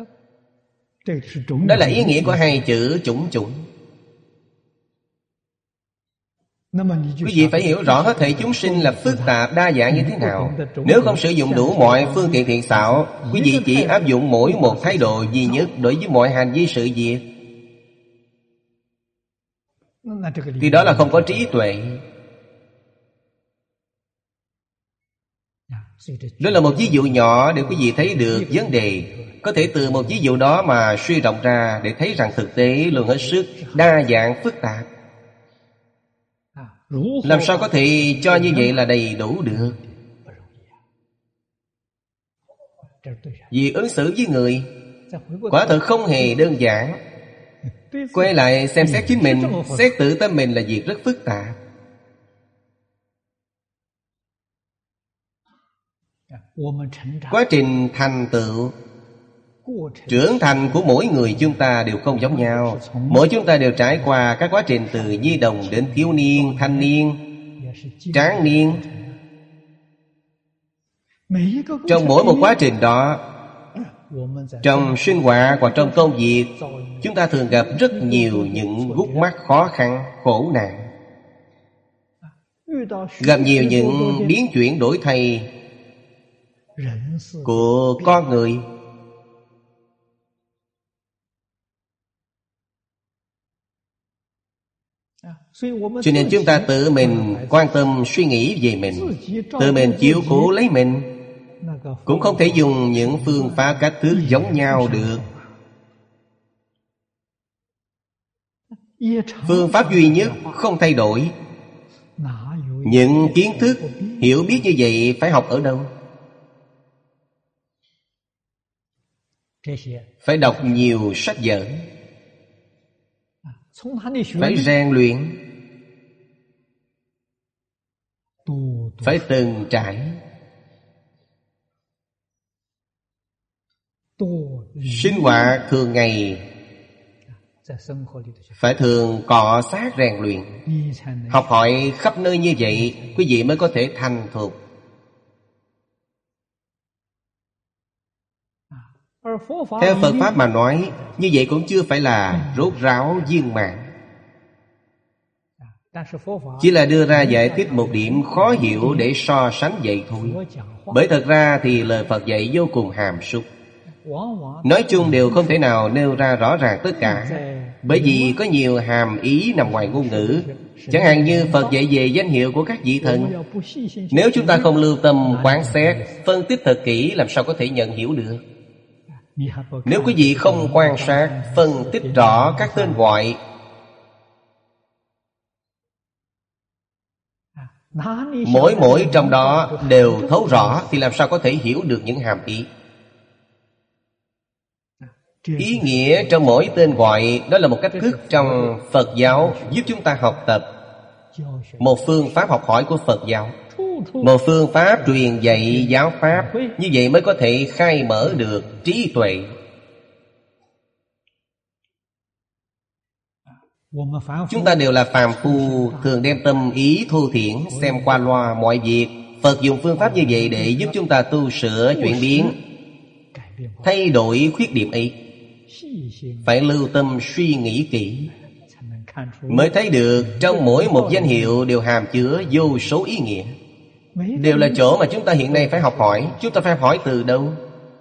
Đó là ý nghĩa của hai chữ chủng chủng. Quý vị phải hiểu rõ hết thảy chúng sinh là phức tạp đa dạng như thế nào. Nếu không sử dụng đủ mọi phương tiện thiện xảo, quý vị chỉ áp dụng mỗi một thái độ duy nhất đối với mọi hành vi sự việc, thì đó là không có trí tuệ. Đó là một ví dụ nhỏ để quý vị thấy được vấn đề. Có thể từ một ví dụ đó mà suy rộng ra để thấy rằng thực tế luôn hết sức đa dạng phức tạp. Làm sao có thể cho như vậy là đầy đủ được? Vì ứng xử với người quả thật không hề đơn giản. Quay lại xem xét chính mình, xét tự tâm mình là việc rất phức tạp. Quá trình thành tựu, trưởng thành của mỗi người chúng ta đều không giống nhau. Mỗi chúng ta đều trải qua các quá trình từ nhi đồng đến thiếu niên, thanh niên, tráng niên. Trong mỗi một quá trình đó, trong sinh hoạt hoặc trong công việc, chúng ta thường gặp rất nhiều những gút mắt khó khăn, khổ nạn. Gặp nhiều những biến chuyển đổi thay của con người. Cho nên chúng ta tự mình quan tâm suy nghĩ về mình, tự mình chiếu cố lấy mình. Cũng không thể dùng những phương pháp cách thức giống nhau được. Phương pháp duy nhất không thay đổi. Những kiến thức, hiểu biết như vậy phải học ở đâu? Phải đọc nhiều sách vở, phải rèn luyện, phải từng trải. Sinh hoạt thường ngày phải thường cọ xát rèn luyện, học hỏi khắp nơi như vậy, quý vị mới có thể thành thục. Theo Phật Pháp mà nói, như vậy cũng chưa phải là rốt ráo viên mãn, chỉ là đưa ra giải thích một điểm khó hiểu để so sánh vậy thôi. Bởi thật ra thì lời Phật dạy vô cùng hàm súc, nói chung đều không thể nào nêu ra rõ ràng tất cả. Bởi vì có nhiều hàm ý nằm ngoài ngôn ngữ. Chẳng hạn như Phật dạy về danh hiệu của các vị thần, nếu chúng ta không lưu tâm quán xét, phân tích thật kỹ, làm sao có thể nhận hiểu được? Nếu quý vị không quan sát, phân tích rõ các tên gọi, mỗi mỗi trong đó đều thấu rõ, thì làm sao có thể hiểu được những hàm ý? Ý nghĩa trong mỗi tên gọi đó là một cách thức trong Phật giáo giúp chúng ta học tập, một phương pháp học hỏi của Phật giáo, một phương pháp truyền dạy giáo pháp. Như vậy mới có thể khai mở được trí tuệ. Chúng ta đều là phàm phu, thường đem tâm ý thô thiển, xem qua loa mọi việc. Phật dùng phương pháp như vậy để giúp chúng ta tu sửa, chuyển biến, thay đổi khuyết điểm ấy. Phải lưu tâm suy nghĩ kỹ, mới thấy được trong mỗi một danh hiệu đều hàm chứa vô số ý nghĩa. Đều là chỗ mà chúng ta hiện nay phải học hỏi. Chúng ta phải hỏi từ đâu?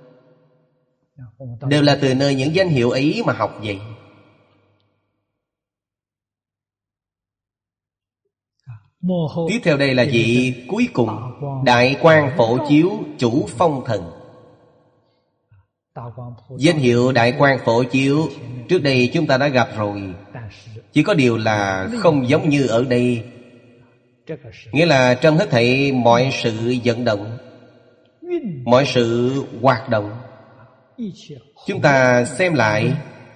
Đều là từ nơi những danh hiệu ấy mà học vậy. Tiếp theo đây là vị cuối cùng, Đại Quang Phổ Chiếu Chủ Phong Thần. Danh hiệu Đại Quang Phổ Chiếu trước đây chúng ta đã gặp rồi, chỉ có điều là không giống như ở đây. Nghĩa là trong hết thảy mọi sự vận động, mọi sự hoạt động, chúng ta xem lại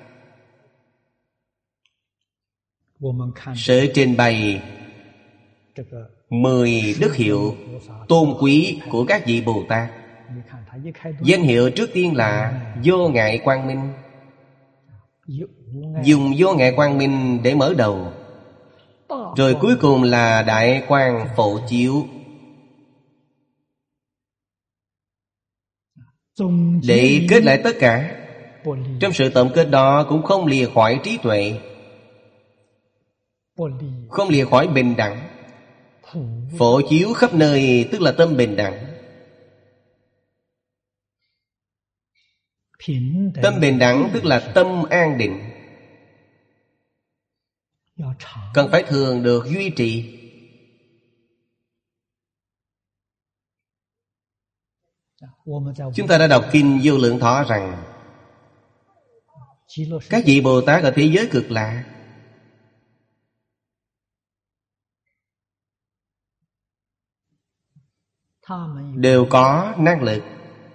sự trình bày mười đức hiệu tôn quý của các vị Bồ Tát. Danh hiệu trước tiên là Vô Ngại Quang Minh. Dùng Vô Ngại Quang Minh để mở đầu, rồi cuối cùng là Đại Quang Phổ Chiếu, để kết lại tất cả. Trong sự tổng kết đó cũng không lìa khỏi trí tuệ, không lìa khỏi bình đẳng. Phổ chiếu khắp nơi tức là tâm bình đẳng. Tâm bình đẳng tức là tâm an định, cần phải thường được duy trì. Chúng ta đã đọc Kinh Vô Lượng Thọ rằng các vị Bồ Tát ở thế giới Cực Lạc đều có năng lực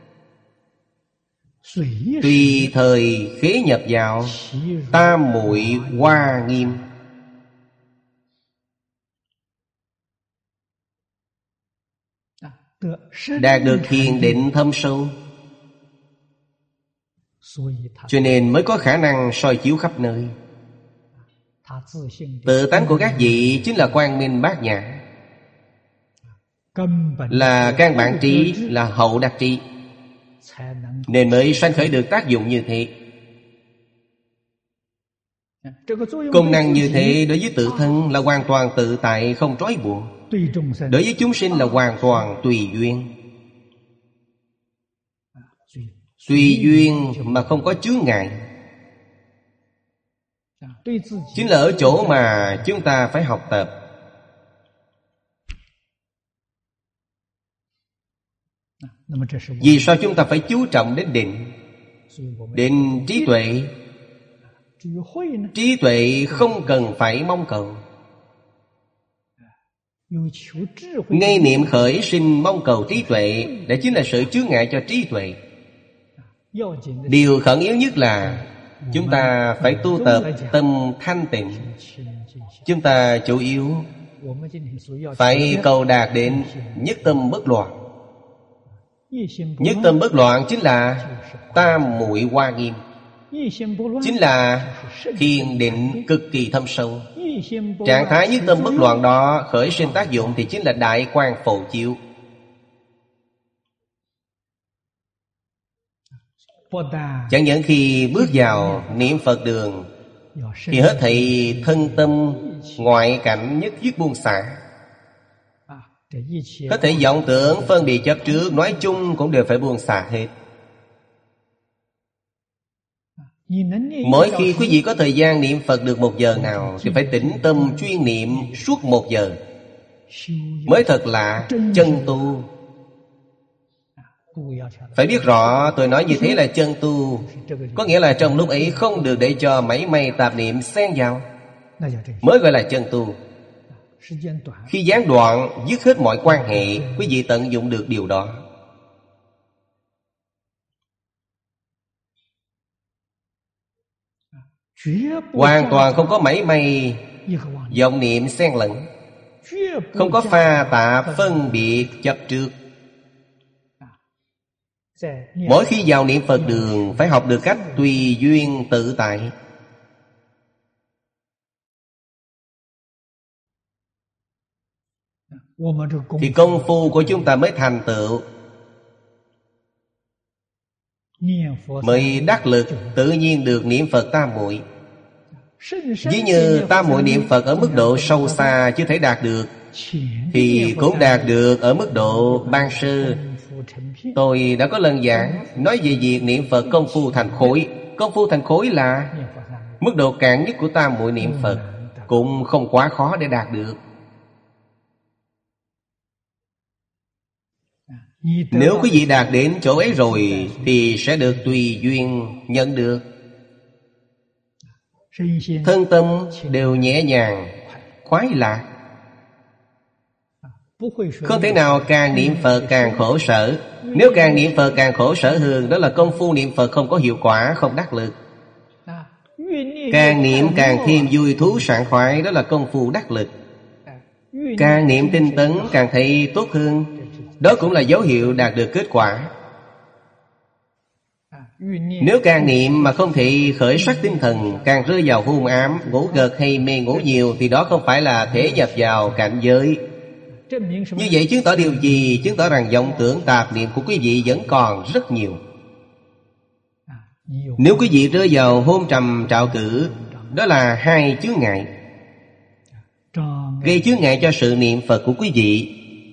tùy thời khế nhập vào Tam Muội Hoa Nghiêm. Đạt được thiền định thâm sâu, cho nên mới có khả năng soi chiếu khắp nơi. Tự tánh của các vị chính là quang minh bát nhã, là căn bản trí, là hậu đắc trí, nên mới sanh khởi được tác dụng như thế. Công năng như thế đối với tự thân là hoàn toàn tự tại, không trói buộc. Đối với chúng sinh là hoàn toàn tùy duyên. Tùy duyên mà không có chướng ngại, chính là ở chỗ mà chúng ta phải học tập. Vì sao chúng ta phải chú trọng đến định? Định trí tuệ. Trí tuệ không cần phải mong cầu. Ngay niệm khởi sinh mong cầu trí tuệ, đó chính là sự chướng ngại cho trí tuệ. Điều khẩn yếu nhất là chúng ta phải tu tập tâm thanh tịnh. Chúng ta chủ yếu phải cầu đạt đến nhất tâm bất loạn. Nhất tâm bất loạn chính là Tam Muội Hoa Nghiêm, chính là thiền định cực kỳ thâm sâu. Trạng thái nhất tâm bất loạn đó khởi sinh tác dụng thì chính là Đại Quang Phổ Chiếu. Chẳng những khi bước vào niệm Phật đường thì hết thảy thân tâm ngoại cảnh nhất dứt buông xả. Hết thảy vọng tưởng phân biệt chấp trước nói chung cũng đều phải buông xả hết. Mỗi khi quý vị có thời gian niệm Phật được một giờ nào thì phải tĩnh tâm chuyên niệm suốt một giờ, mới thật là chân tu. Phải biết rõ tôi nói như thế là chân tu, có nghĩa là trong lúc ấy không được để cho mảy may tạp niệm xen vào, mới gọi là chân tu. Khi gián đoạn dứt hết mọi quan hệ, quý vị tận dụng được điều đó. Hoàn toàn không có mảy may vọng niệm xen lẫn, không có pha tạp phân biệt chấp trước. Mỗi khi vào niệm Phật đường phải học được cách tùy duyên tự tại. Thì công phu của chúng ta mới thành tựu, mới đắc lực, tự nhiên được niệm Phật tam muội. Ví như tam muội niệm Phật ở mức độ sâu xa chưa thể đạt được, thì cũng đạt được ở mức độ ban sơ. Tôi đã có lần giảng nói về việc niệm Phật công phu thành khối. Công phu thành khối là mức độ cạn nhất của tam muội niệm Phật, cũng không quá khó để đạt được. Nếu quý vị đạt đến chỗ ấy rồi thì sẽ được tùy duyên nhận được. Thân tâm đều nhẹ nhàng, khoái lạc. Không thể nào càng niệm Phật càng khổ sở. Nếu càng niệm Phật càng khổ sở hơn, đó là công phu niệm Phật không có hiệu quả, không đắc lực. Càng niệm càng thêm vui thú sảng khoái, đó là công phu đắc lực. Càng niệm tinh tấn càng thấy tốt hơn, đó cũng là dấu hiệu đạt được kết quả. Nếu càng niệm mà không thể khởi sắc tinh thần, càng rơi vào hôn ám, ngủ gật hay mê ngủ nhiều, thì đó không phải là thể nhập vào cảnh giới. Như vậy chứng tỏ điều gì? Chứng tỏ rằng vọng tưởng tạp niệm của quý vị vẫn còn rất nhiều. Nếu quý vị rơi vào hôn trầm trạo cử, đó là hai chướng ngại, gây chướng ngại cho sự niệm Phật của quý vị.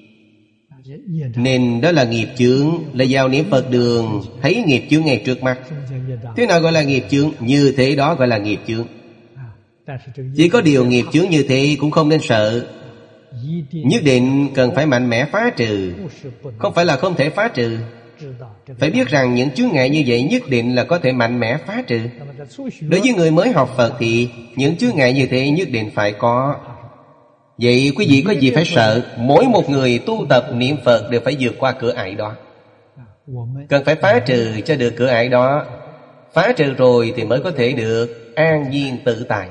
Nên đó là nghiệp chướng. Là vào niệm Phật đường thấy nghiệp chướng ngay trước mắt. Thế nào gọi là nghiệp chướng? Như thế đó gọi là nghiệp chướng. Chỉ có điều nghiệp chướng như thế cũng không nên sợ, nhất định cần phải mạnh mẽ phá trừ. Không phải là không thể phá trừ. Phải biết rằng những chướng ngại như vậy nhất định là có thể mạnh mẽ phá trừ. Đối với người mới học Phật thì những chướng ngại như thế nhất định phải có. Vậy quý vị có gì phải sợ? Mỗi một người tu tập niệm Phật đều phải vượt qua cửa ải đó. Cần phải phá trừ cho được cửa ải đó. Phá trừ rồi thì mới có thể được an nhiên tự tại.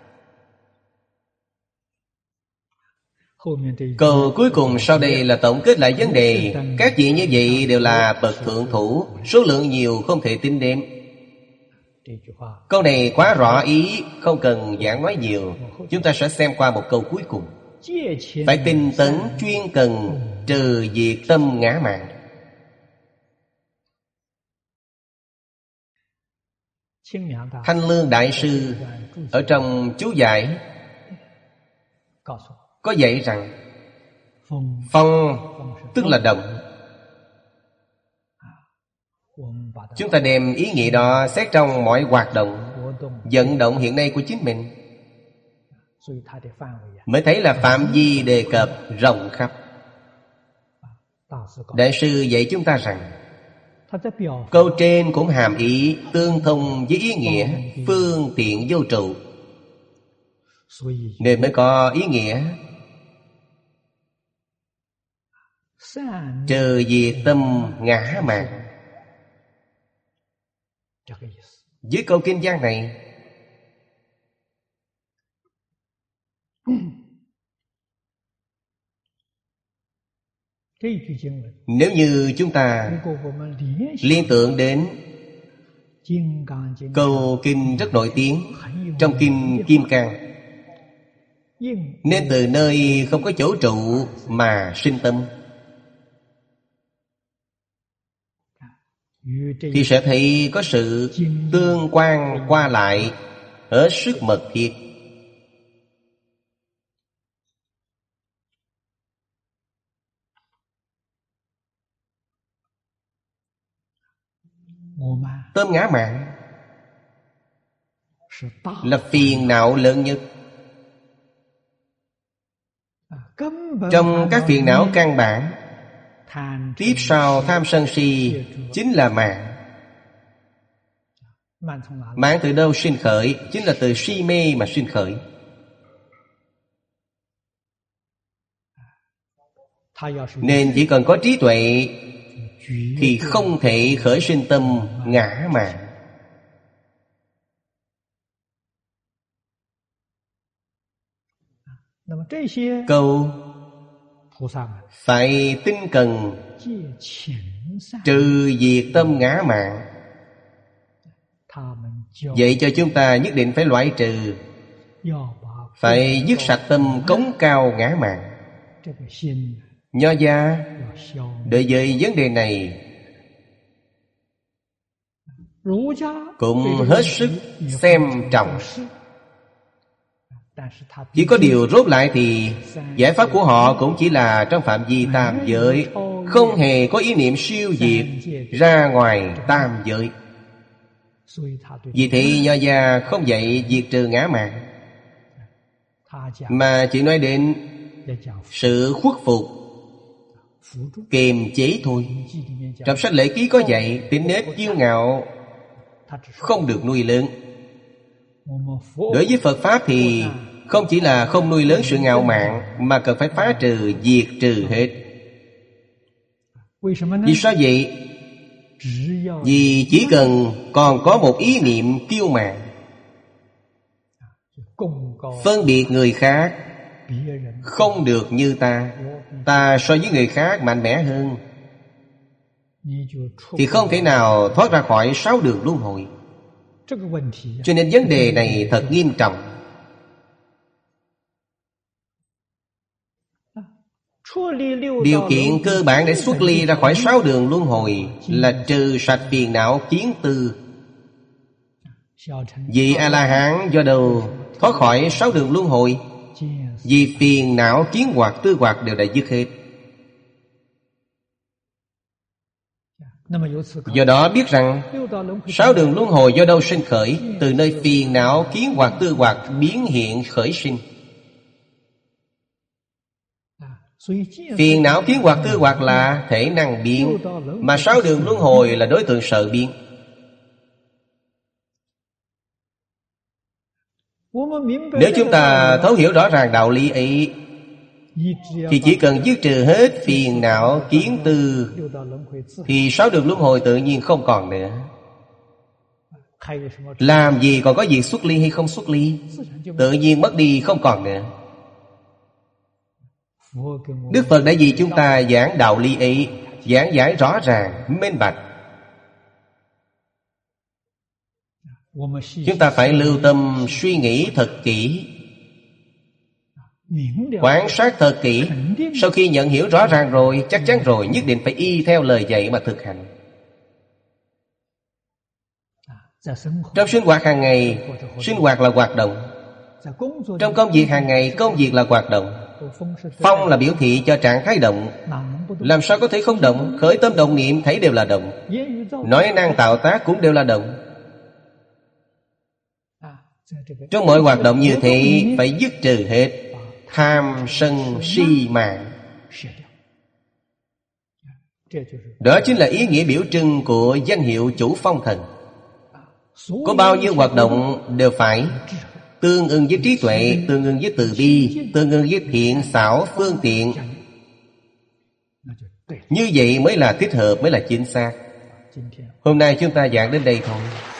Câu cuối cùng sau đây là tổng kết lại vấn đề. Các vị như vậy đều là bậc thượng thủ, số lượng nhiều không thể tính đếm. Câu này quá rõ ý, không cần giảng nói nhiều. Chúng ta sẽ xem qua một câu cuối cùng. Phải tinh tấn chuyên cần, trừ diệt tâm ngã mạn. Thanh Lương Đại Sư ở trong chú giải có dạy rằng phong tức là động. Chúng ta đem ý nghĩa đó xét trong mọi hoạt động, vận động hiện nay của chính mình, mới thấy là phạm vi đề cập rộng khắp. Đại sư dạy chúng ta rằng câu trên cũng hàm ý tương thông với ý nghĩa phương tiện vô trụ, nên mới có ý nghĩa trừ diệt tâm ngã mạn. Với câu kinh văn này, nếu như chúng ta liên tưởng đến câu kinh rất nổi tiếng trong kinh Kim Cang, nên từ nơi không có chỗ trụ mà sinh tâm, thì sẽ thấy có sự tương quan qua lại hết sức mật thiết. Tâm ngã mạn là phiền não lớn nhất. Trong các phiền não căn bản, tiếp sau tham sân si chính là mạng. Mạng từ đâu sinh khởi? Chính là từ si mê mà sinh khởi. Nên chỉ cần có trí tuệ thì không thể khởi sinh tâm ngã mạn. Câu phải tinh cần trừ diệt tâm ngã mạn, vậy cho chúng ta nhất định phải loại trừ, phải dứt sạch tâm cống cao ngã mạn. Nho gia đối với vấn đề này cũng hết sức xem trọng. Chỉ có điều rốt lại thì giải pháp của họ cũng chỉ là trong phạm vi tam giới, không hề có ý niệm siêu diệt ra ngoài tam giới. Vì thế Nho gia không dạy diệt trừ ngã mạn, mà chỉ nói đến sự khuất phục, kiềm chế thôi. Trong sách Lễ Ký có dạy tính nết kiêu ngạo không được nuôi lớn. Đối với Phật Pháp thì không chỉ là không nuôi lớn sự ngạo mạn, mà cần phải phá trừ, diệt trừ hết. Vì sao vậy? Vì chỉ cần còn có một ý niệm kiêu mạn, phân biệt người khác không được như ta, ta so với người khác mạnh mẽ hơn, thì không thể nào thoát ra khỏi sáu đường luân hồi. Cho nên vấn đề này thật nghiêm trọng. Điều kiện cơ bản để xuất ly ra khỏi sáu đường luân hồi là trừ sạch phiền não kiến tư. Vị A-la-hán do đâu thoát khỏi sáu đường luân hồi? Vì phiền não kiến hoặc tư hoặc đều đã dứt hết. Do đó biết rằng sáu đường luân hồi do đâu sinh khởi? Từ nơi phiền não kiến hoặc tư hoặc biến hiện khởi sinh. Phiền não kiến hoặc tư hoặc là thể năng biến, mà sáu đường luân hồi là đối tượng sợ biến. Nếu chúng ta thấu hiểu rõ ràng đạo lý ấy, thì chỉ cần dứt trừ hết phiền não kiến tư, thì sáu đường luân hồi tự nhiên không còn nữa. Làm gì còn có việc xuất ly hay không xuất ly? Tự nhiên mất đi không còn nữa. Đức Phật đã vì chúng ta giảng đạo lý ấy, giảng giải rõ ràng, minh bạch. Chúng ta phải lưu tâm suy nghĩ thật kỹ, quan sát thật kỹ. Sau khi nhận hiểu rõ ràng rồi, chắc chắn rồi, nhất định phải y theo lời dạy mà thực hành. Trong sinh hoạt hàng ngày, sinh hoạt là hoạt động. Trong công việc hàng ngày, công việc là hoạt động. Phong là biểu thị cho trạng thái động. Làm sao có thể không động? Khởi tâm động niệm thấy đều là động. Nói năng tạo tác cũng đều là động. Trong mọi hoạt động như thế phải dứt trừ hết tham sân si mạng. Đó chính là ý nghĩa biểu trưng của danh hiệu chủ phong thần. Có bao nhiêu hoạt động đều phải tương ưng với trí tuệ, tương ưng với từ bi, tương ưng với thiện xảo phương tiện. Như vậy mới là thích hợp, mới là chính xác. Hôm nay chúng ta giảng đến đây thôi.